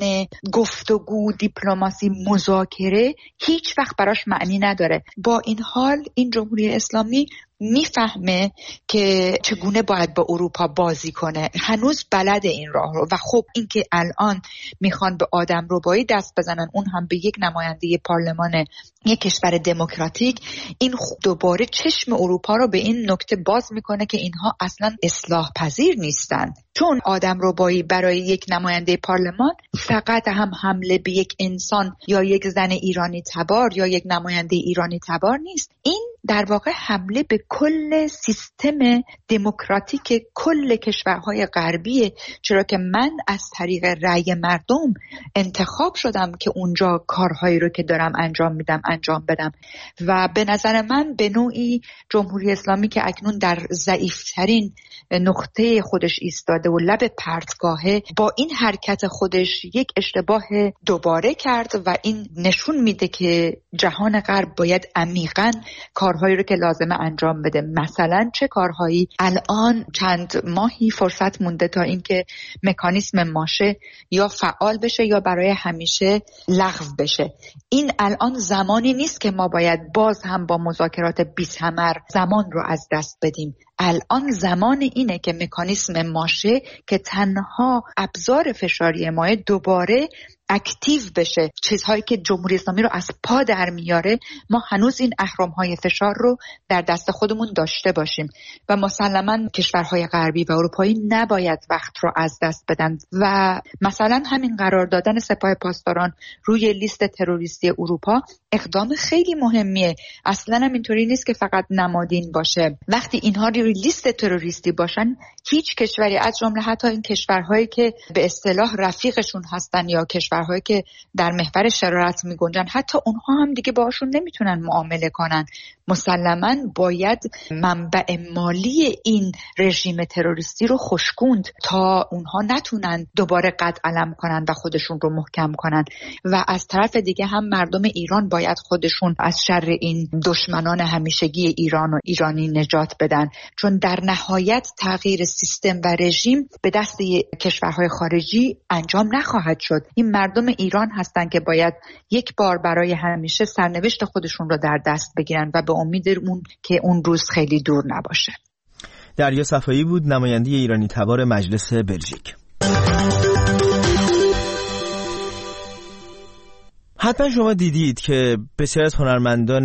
گفتگو، دیپلماسی، مذاکره هیچ وقت براش معنی نداره. با این حال این جمهوری اسلامی میفهمه که چگونه باید با اروپا بازی کنه، هنوز بلد این راه رو. و خب این که الان میخوان به آدم ربایی دست بزنن، اون هم به یک نماینده پارلمان یک کشور دموکراتیک، این دوباره چشم اروپا رو به این نکته باز میکنه که اینها اصلا اصلاح پذیر نیستند. چون آدم ربایی برای یک نماینده پارلمان فقط هم حمله به یک انسان یا یک زن ایرانی تبار یا یک نماینده ایرانی تبار نیست، این در واقع حمله به کل سیستم دموکراتیک کل کشورهای غربیه، چرا که من از طریق رأی مردم انتخاب شدم که اونجا کارهایی رو که دارم انجام میدم انجام بدم. و به نظر من به نوعی جمهوری اسلامی که اکنون در ضعیفترین نقطه خودش ایستاده و لب پرتگاهه، با این حرکت خودش یک اشتباه دوباره کرد و این نشون میده که جهان غرب باید عمیقاً کارهایی رو که لازمه انجام بده. مثلا چه کارهایی؟ الان چند ماهی فرصت مونده تا اینکه مکانیسم ماشه یا فعال بشه یا برای همیشه لغو بشه. این الان زمانی نیست که ما باید باز هم با مذاکرات بی ثمر زمان رو از دست بدیم. الان زمان اینه که مکانیسم ماشه که تنها ابزار فشاری ماه دوباره اکتیو بشه، چیزهایی که جمهوری اسلامی رو از پا در میاره، ما هنوز این اهرم‌های فشار رو در دست خودمون داشته باشیم و مسلماً کشورهای غربی و اروپایی نباید وقت رو از دست بدن و مثلا همین قرار دادن سپاه پاسداران روی لیست تروریستی اروپا اقدام خیلی مهمیه. اصلاً هم اینطوری نیست که فقط نمادین باشه. وقتی اینها روی لیست تروریستی باشن، هیچ کشوری از جمله حتی این کشورهایی که به اصطلاح رفیقشون هستن یا کشورهایی که در محور شرارت می گنجن، حتی اونها هم دیگه باشون نمیتونن معامله کنن. مسلماً باید منبع مالی این رژیم تروریستی رو خشکوند تا اونها نتونن دوباره قد علم کنن و خودشون رو محکم کنن. و از طرف دیگه هم مردم ایران باید خودشون از شر این دشمنان همیشگی ایران و ایرانی نجات بدن، چون در نهایت تغییر سیستم و رژیم به دست کشورهای خارجی انجام نخواهد شد. این مردم ایران هستن که باید یک بار برای همیشه سرنوشت خودشون رو در دست بگیرن و به امیدمون که اون روز خیلی دور نباشه. دریا صفایی بود، نماینده ایرانی تبار مجلس بلژیک. حتما شما دیدید که بسیار از هنرمندان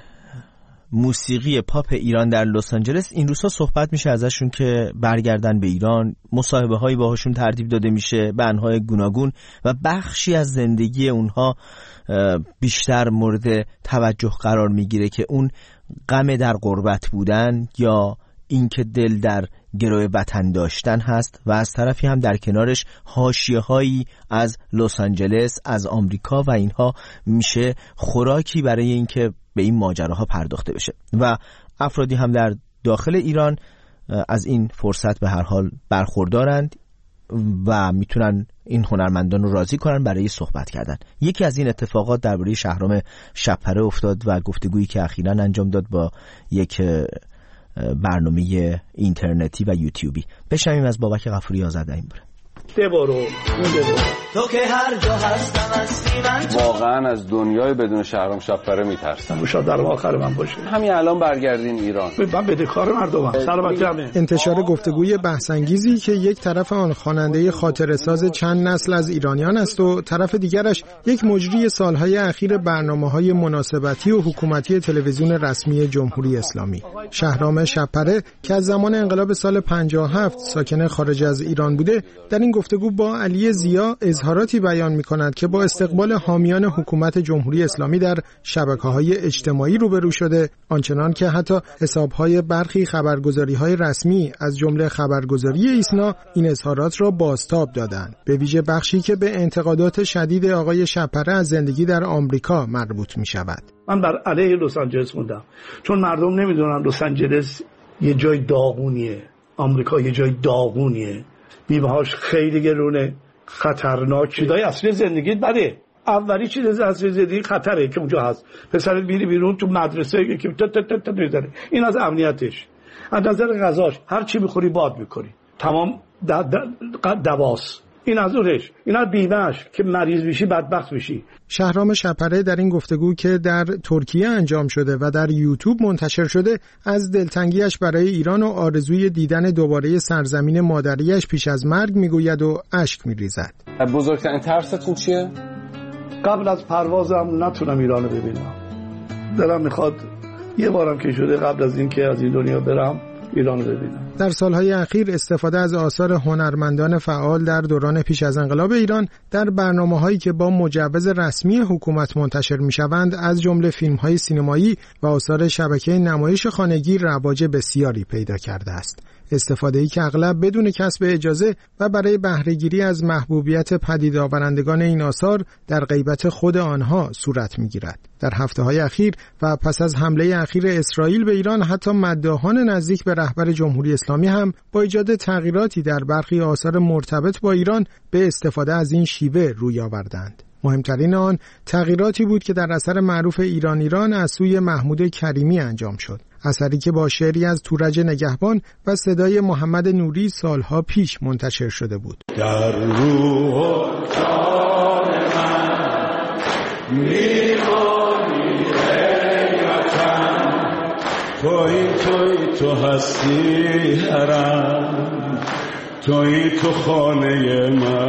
موسیقی پاپ ایران در لس آنجلس این روزها صحبت میشه ازشون که برگردن به ایران، مصاحبه هایی باهاشون ترتیب داده میشه به انواع گوناگون و بخشی از زندگی اونها بیشتر مورد توجه قرار میگیره که اون غم در غربت بودن یا اینکه دل در گروه وطن داشتن هست و از طرفی هم در کنارش حاشیه‌هایی از لس آنجلس، از آمریکا و اینها میشه خوراکی برای اینکه به این ماجراها پرداخته بشه و افرادی هم در داخل ایران از این فرصت به هر حال برخوردارند و میتونن این هنرمندان رو راضی کنن برای صحبت کردن. یکی از این اتفاقات درباره شهرام شب‌پره افتاد و گفتگویی که اخیراً انجام داد با یک برنامه اینترنتی و یوتیوبی. بشنویم از بابک غفوری آزاده این باره. دبارو تو که هر جا هستم هستی من. واقعا از دنیای بدون شهرام شب‌پره میترسم. شاید در آخر من باشه. همین الان برگردین ایران. من بدهکار مردمم. سلامتی همه. انتشار گفتگوی بحث‌انگیزی که یک طرف آن خواننده خاطره‌ساز چند نسل از ایرانیان است و طرف دیگرش یک مجری سالهای اخیر برنامه‌های مناسبتی و حکومتی تلویزیون رسمی جمهوری اسلامی. شهرام شب‌پره که از زمان انقلاب سال پنجاه و هفت ساکن خارج از ایران بوده، در این گفتگو با علی ضیا اظهاراتی بیان می‌کند که با استقبال حامیان حکومت جمهوری اسلامی در شبکه‌های اجتماعی روبرو شده، آنچنان که حتی حساب‌های برخی خبرگزاری‌های رسمی از جمله خبرگزاری ایسنا این اظهارات را بازتاب دادند، به ویژه بخشی که به انتقادات شدید آقای شب‌پره از زندگی در آمریکا مربوط می‌شود. من بر علیه لس آنجلس موندم، چون مردم نمی‌دونن لس آنجلس یه جای داغونیه، آمریکا یه جای داغونیه، بیمه‌هاش خیلی گرونه، خطرناک. چیزای اصلی زندگی بده. اولی چیز اصلی زندگی خطره که اونجا هست. پسرت میری بیرون تو مدرسه یکی تا تا تا تا میزنه. این از امنیتش. از نظر غذاش هر چی میخوری باد میکنی. تمام دواس. این از اونش. این از بیمه‌اش که مریض میشی بدبخت میشی. شهرام شب‌پره در این گفتگو که در ترکیه انجام شده و در یوتیوب منتشر شده از دلتنگیش برای ایران و آرزوی دیدن دوباره سرزمین مادریش پیش از مرگ میگوید و اشک میریزد. بزرگترین ترستون چیه؟ قبل از پروازم نتونم ایرانو ببینم. دلم میخواد یه بارم که شده قبل از این که از این دنیا برم ایران رو ببینم. در سالهای اخیر استفاده از آثار هنرمندان فعال در دوران پیش از انقلاب ایران در برنامه‌هایی که با مجوز رسمی حکومت منتشر می‌شوند از جمله فیلم‌های سینمایی و آثار شبکه نمایش خانگی رواج بسیاری پیدا کرده است. استفاده‌ای که اغلب بدون کسب اجازه و برای بهره‌گیری از محبوبیت پدید آورندگان این آثار در غیبت خود آنها صورت می‌گیرد. در هفته‌های اخیر و پس از حمله اخیر اسرائیل به ایران حتی مداحان نزدیک به رهبر جمهوری اسلامی هم با ایجاد تغییراتی در برخی آثار مرتبط با ایران به استفاده از این شیوه روی آوردند. مهمترین آن تغییراتی بود که در اثر معروف ایران ایران از سوی محمود کریمی انجام شد. اثری که با شعری از تورج نگهبان و صدای محمد نوری سالها پیش منتشر شده بود. در روح و جان من میمانی ای وطن، توی توی تو هستی حرم، توی تو خانه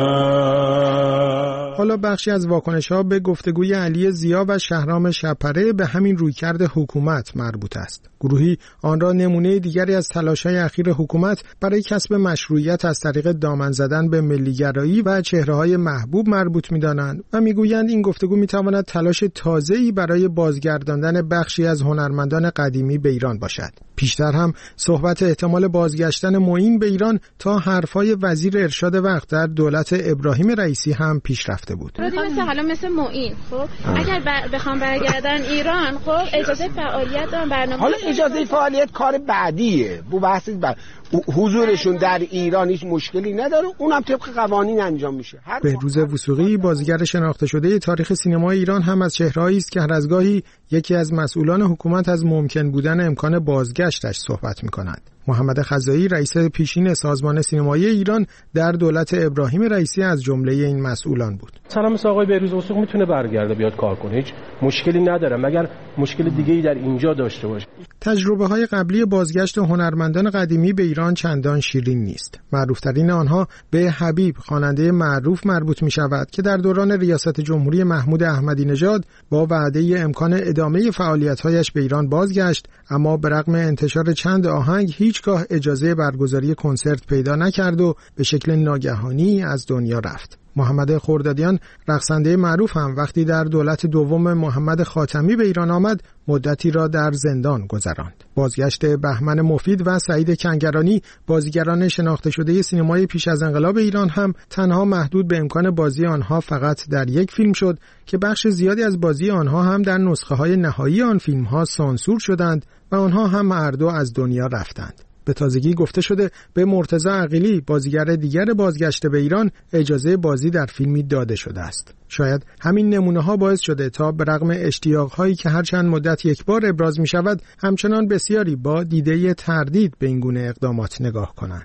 من. حالا بخشی از واکنش‌ها به گفتگوی علی ضیا و شهرام شب‌پره به همین رویکرد حکومت مربوط است. گروهی آن را نمونه دیگری از تلاش‌های اخیر حکومت برای کسب مشروعیت از طریق دامن زدن به ملی‌گرایی و چهره‌های محبوب مربوط می‌دانند و می‌گویند این گفتگو می‌تواند تلاش تازه‌ای برای بازگرداندن بخشی از هنرمندان قدیمی به ایران باشد. پیشتر هم صحبت احتمال بازگشتن معین به ایران تا حرف‌های وزیر ارشاد وقت در دولت ابراهیم رئیسی هم پیش رفته بود. مثل حالا مثل معین خب اگر بخوام برگردن ایران خب اجازه فعالیت دارن، برنامه حالا اجازه فعالیت کار بعدیه، بو بحث بعد حضورشون در ایران هیچ مشکلی نداره، اونم طبق قوانین انجام میشه. بهروز وثوقی بازیگر شناخته شده تاریخ سینمای ایران هم از چهرهایی است که هر از گاهی یکی از مسئولان حکومت از ممکن بودن امکان بازگشتش صحبت می‌کند. محمد خزایی رئیس پیشین سازمان سینمایی ایران در دولت ابراهیم رئیسی از جمله این مسئولان بود. سلام مثل آقای بهروز وثوق میتونه برگرده بیاد کار کنه، هیچ مشکلی نداره مگر مشکل دیگه‌ای در اینجا داشته باشه. تجربه‌های قبلی بازگشت هنرمندان قدیمی به ایران چندان شیرین نیست. معروف‌ترین آنها به حبیب خواننده معروف مربوط می‌شود که در دوران ریاست جمهوری محمود احمدی نژاد با وعده امکان ادامه فعالیت‌هایش به ایران بازگشت، اما به رغم انتشار چند آهنگ هیچگاه اجازه برگزاری کنسرت پیدا نکرد و به شکل ناگهانی از دنیا رفت. محمد خردادیان رقصنده معروف هم وقتی در دولت دوم محمد خاتمی به ایران آمد مدتی را در زندان گذراند. بازگشت بهمن مفید و سعید کنگرانی بازیگران شناخته شده سینمای پیش از انقلاب ایران هم تنها محدود به امکان بازی آنها فقط در یک فیلم شد که بخش زیادی از بازی آنها هم در نسخه های نهایی آن فیلم ها سانسور شدند و آنها هم هر دو از دنیا رفتند. به تازگی گفته شده به مرتضی عقیلی بازیگر دیگر بازگشته به ایران اجازه بازی در فیلمی داده شده است. شاید همین نمونه ها باعث شده تا به رغم اشتیاق هایی که هر چند مدت یک بار ابراز می شود همچنان بسیاری با دیده تردید به این گونه اقدامات نگاه کنند.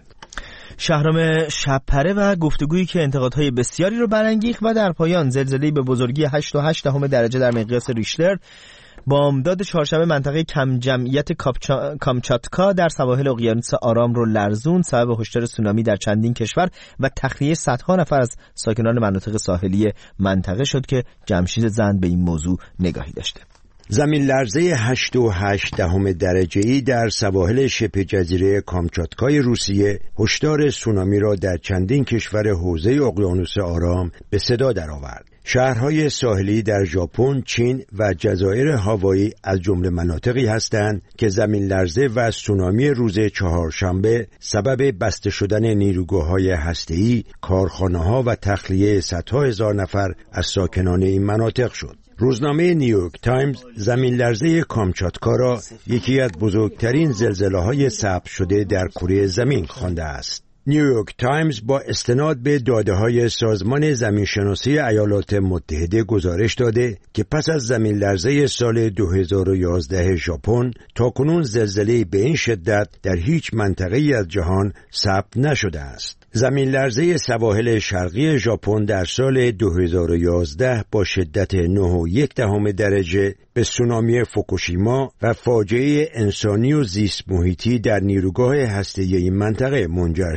شهرام شب‌پره و گفتگویی که انتقادهای بسیاری رو برانگیخت و در پایان زلزله‌ای به بزرگی هشت و هشت دهم درجه در مقیاس ریشتر بامداد چهارشنبه منطقه کم جمعیت کامچاتکا در سواحل اقیانوس آرام رو لرزون، سبب هشدار سونامی در چندین کشور و تخلیه صدها نفر از ساکنان مناطق ساحلی منطقه شد که جمشید زند به این موضوع نگاهی داشته. زمین لرزه هشت و هشت دهم درجه‌ای در سواحل شبه جزیره کامچاتکای روسیه هشدار سونامی را در چندین کشور حوزه اقیانوس آرام به صدا درآورد. شهرهای ساحلی در ژاپن، چین و جزایر هاوایی از جمله مناطقی هستند که زمین لرزه و سونامی روز چهارشنبه سبب بسته شدن نیروگاه‌های هسته‌ای، کارخانه‌ها و تخلیه صدها هزار نفر از ساکنان این مناطق شد. روزنامه نیویورک تایمز زمین لرزه کامچاتکا را یکی از بزرگترین زلزله‌های ثبت شده در کره زمین خوانده است. نیویورک تایمز با استناد به داده‌های سازمان زمینشناسی ایالات متحده گزارش داده که پس از زمین لرزه سال دو هزار و یازده ژاپن تاکنون زلزله‌ای به این شدت در هیچ منطقه‌ای از جهان ثبت نشده است. زمین لرزه سواحل شرقی ژاپن در سال دو هزار و یازده با شدت نه و یک دهم درجه به سونامی فوکوشیما و فاجعه انسانی و زیست محیطی در نیروگاه هسته‌ای این منطقه منجر شد.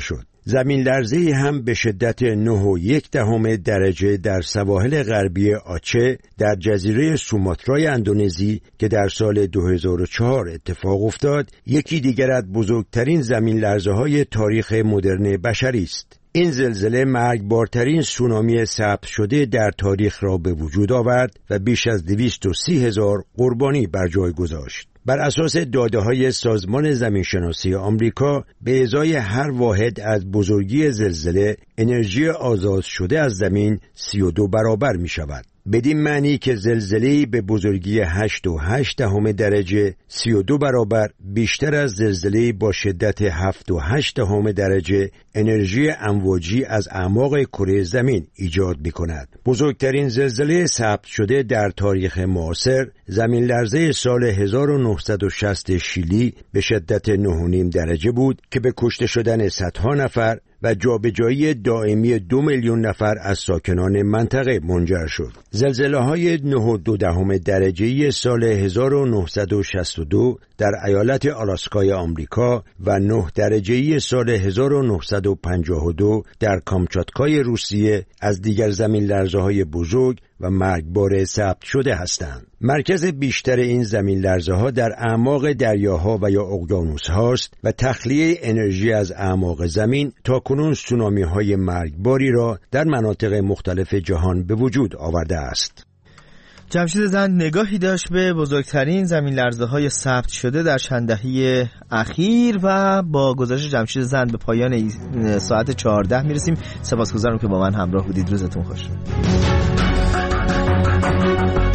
زمین لرزه‌ای هم به شدت نه و یک دهم درجه در سواحل غربی آچه در جزیره سوماترای اندونزی که در سال دو هزار و چهار اتفاق افتاد، یکی دیگر از بزرگترین زمین لرزه‌های تاریخ مدرن بشری است. این زلزله مرگبارترین سونامی ثبت شده در تاریخ را به وجود آورد و بیش از دویست و سی هزار قربانی بر جای گذاشت. بر اساس داده‌های سازمان زمینشناسی آمریکا، به ازای هر واحد از بزرگی زلزله، انرژی آزاد شده از زمین سی و دو برابر می شود. بدین معنی که زلزله‌ای به بزرگی هشت و هشت دهم درجه سی و دو برابر بیشتر از زلزله‌ای با شدت هفت و هشت دهم درجه انرژی امواجی از اعماق کره زمین ایجاد می‌کند. بزرگترین زلزله ثبت شده در تاریخ معاصر زمین لرزه سال هزار و نهصد و شصت شیلی به شدت نه و نیم درجه بود که به کشته شدن صدها نفر و جابجایی دائمی دو میلیون نفر از ساکنان منطقه منجر شد. زلزله‌های نه و دو دهم درجه‌ای سال هزار و نهصد و شصت و دو در ایالت آلاسکای آمریکا و نه درجه‌ای سال هزار و نهصد و پنجاه و دو در کامچاتکای روسیه از دیگر زمین لرزه‌های بزرگ و مرگبار ثبت شده هستند. مرکز بیشتر این زمین لرزه‌ها در اعماق دریاها و یا اقیانوس‌هاست و تخلیه انرژی از اعماق زمین تاکنون سونامی‌های مرگباری را در مناطق مختلف جهان به وجود آورده است. جمشید زند نگاهی داشت به بزرگترین زمین لرزه‌های ثبت شده در چند دهه اخیر و با گزارش جمشید زند به پایان ساعت چهارده میرسیم. سپاسگزارم که با من همراه بودید. روزتون خوش.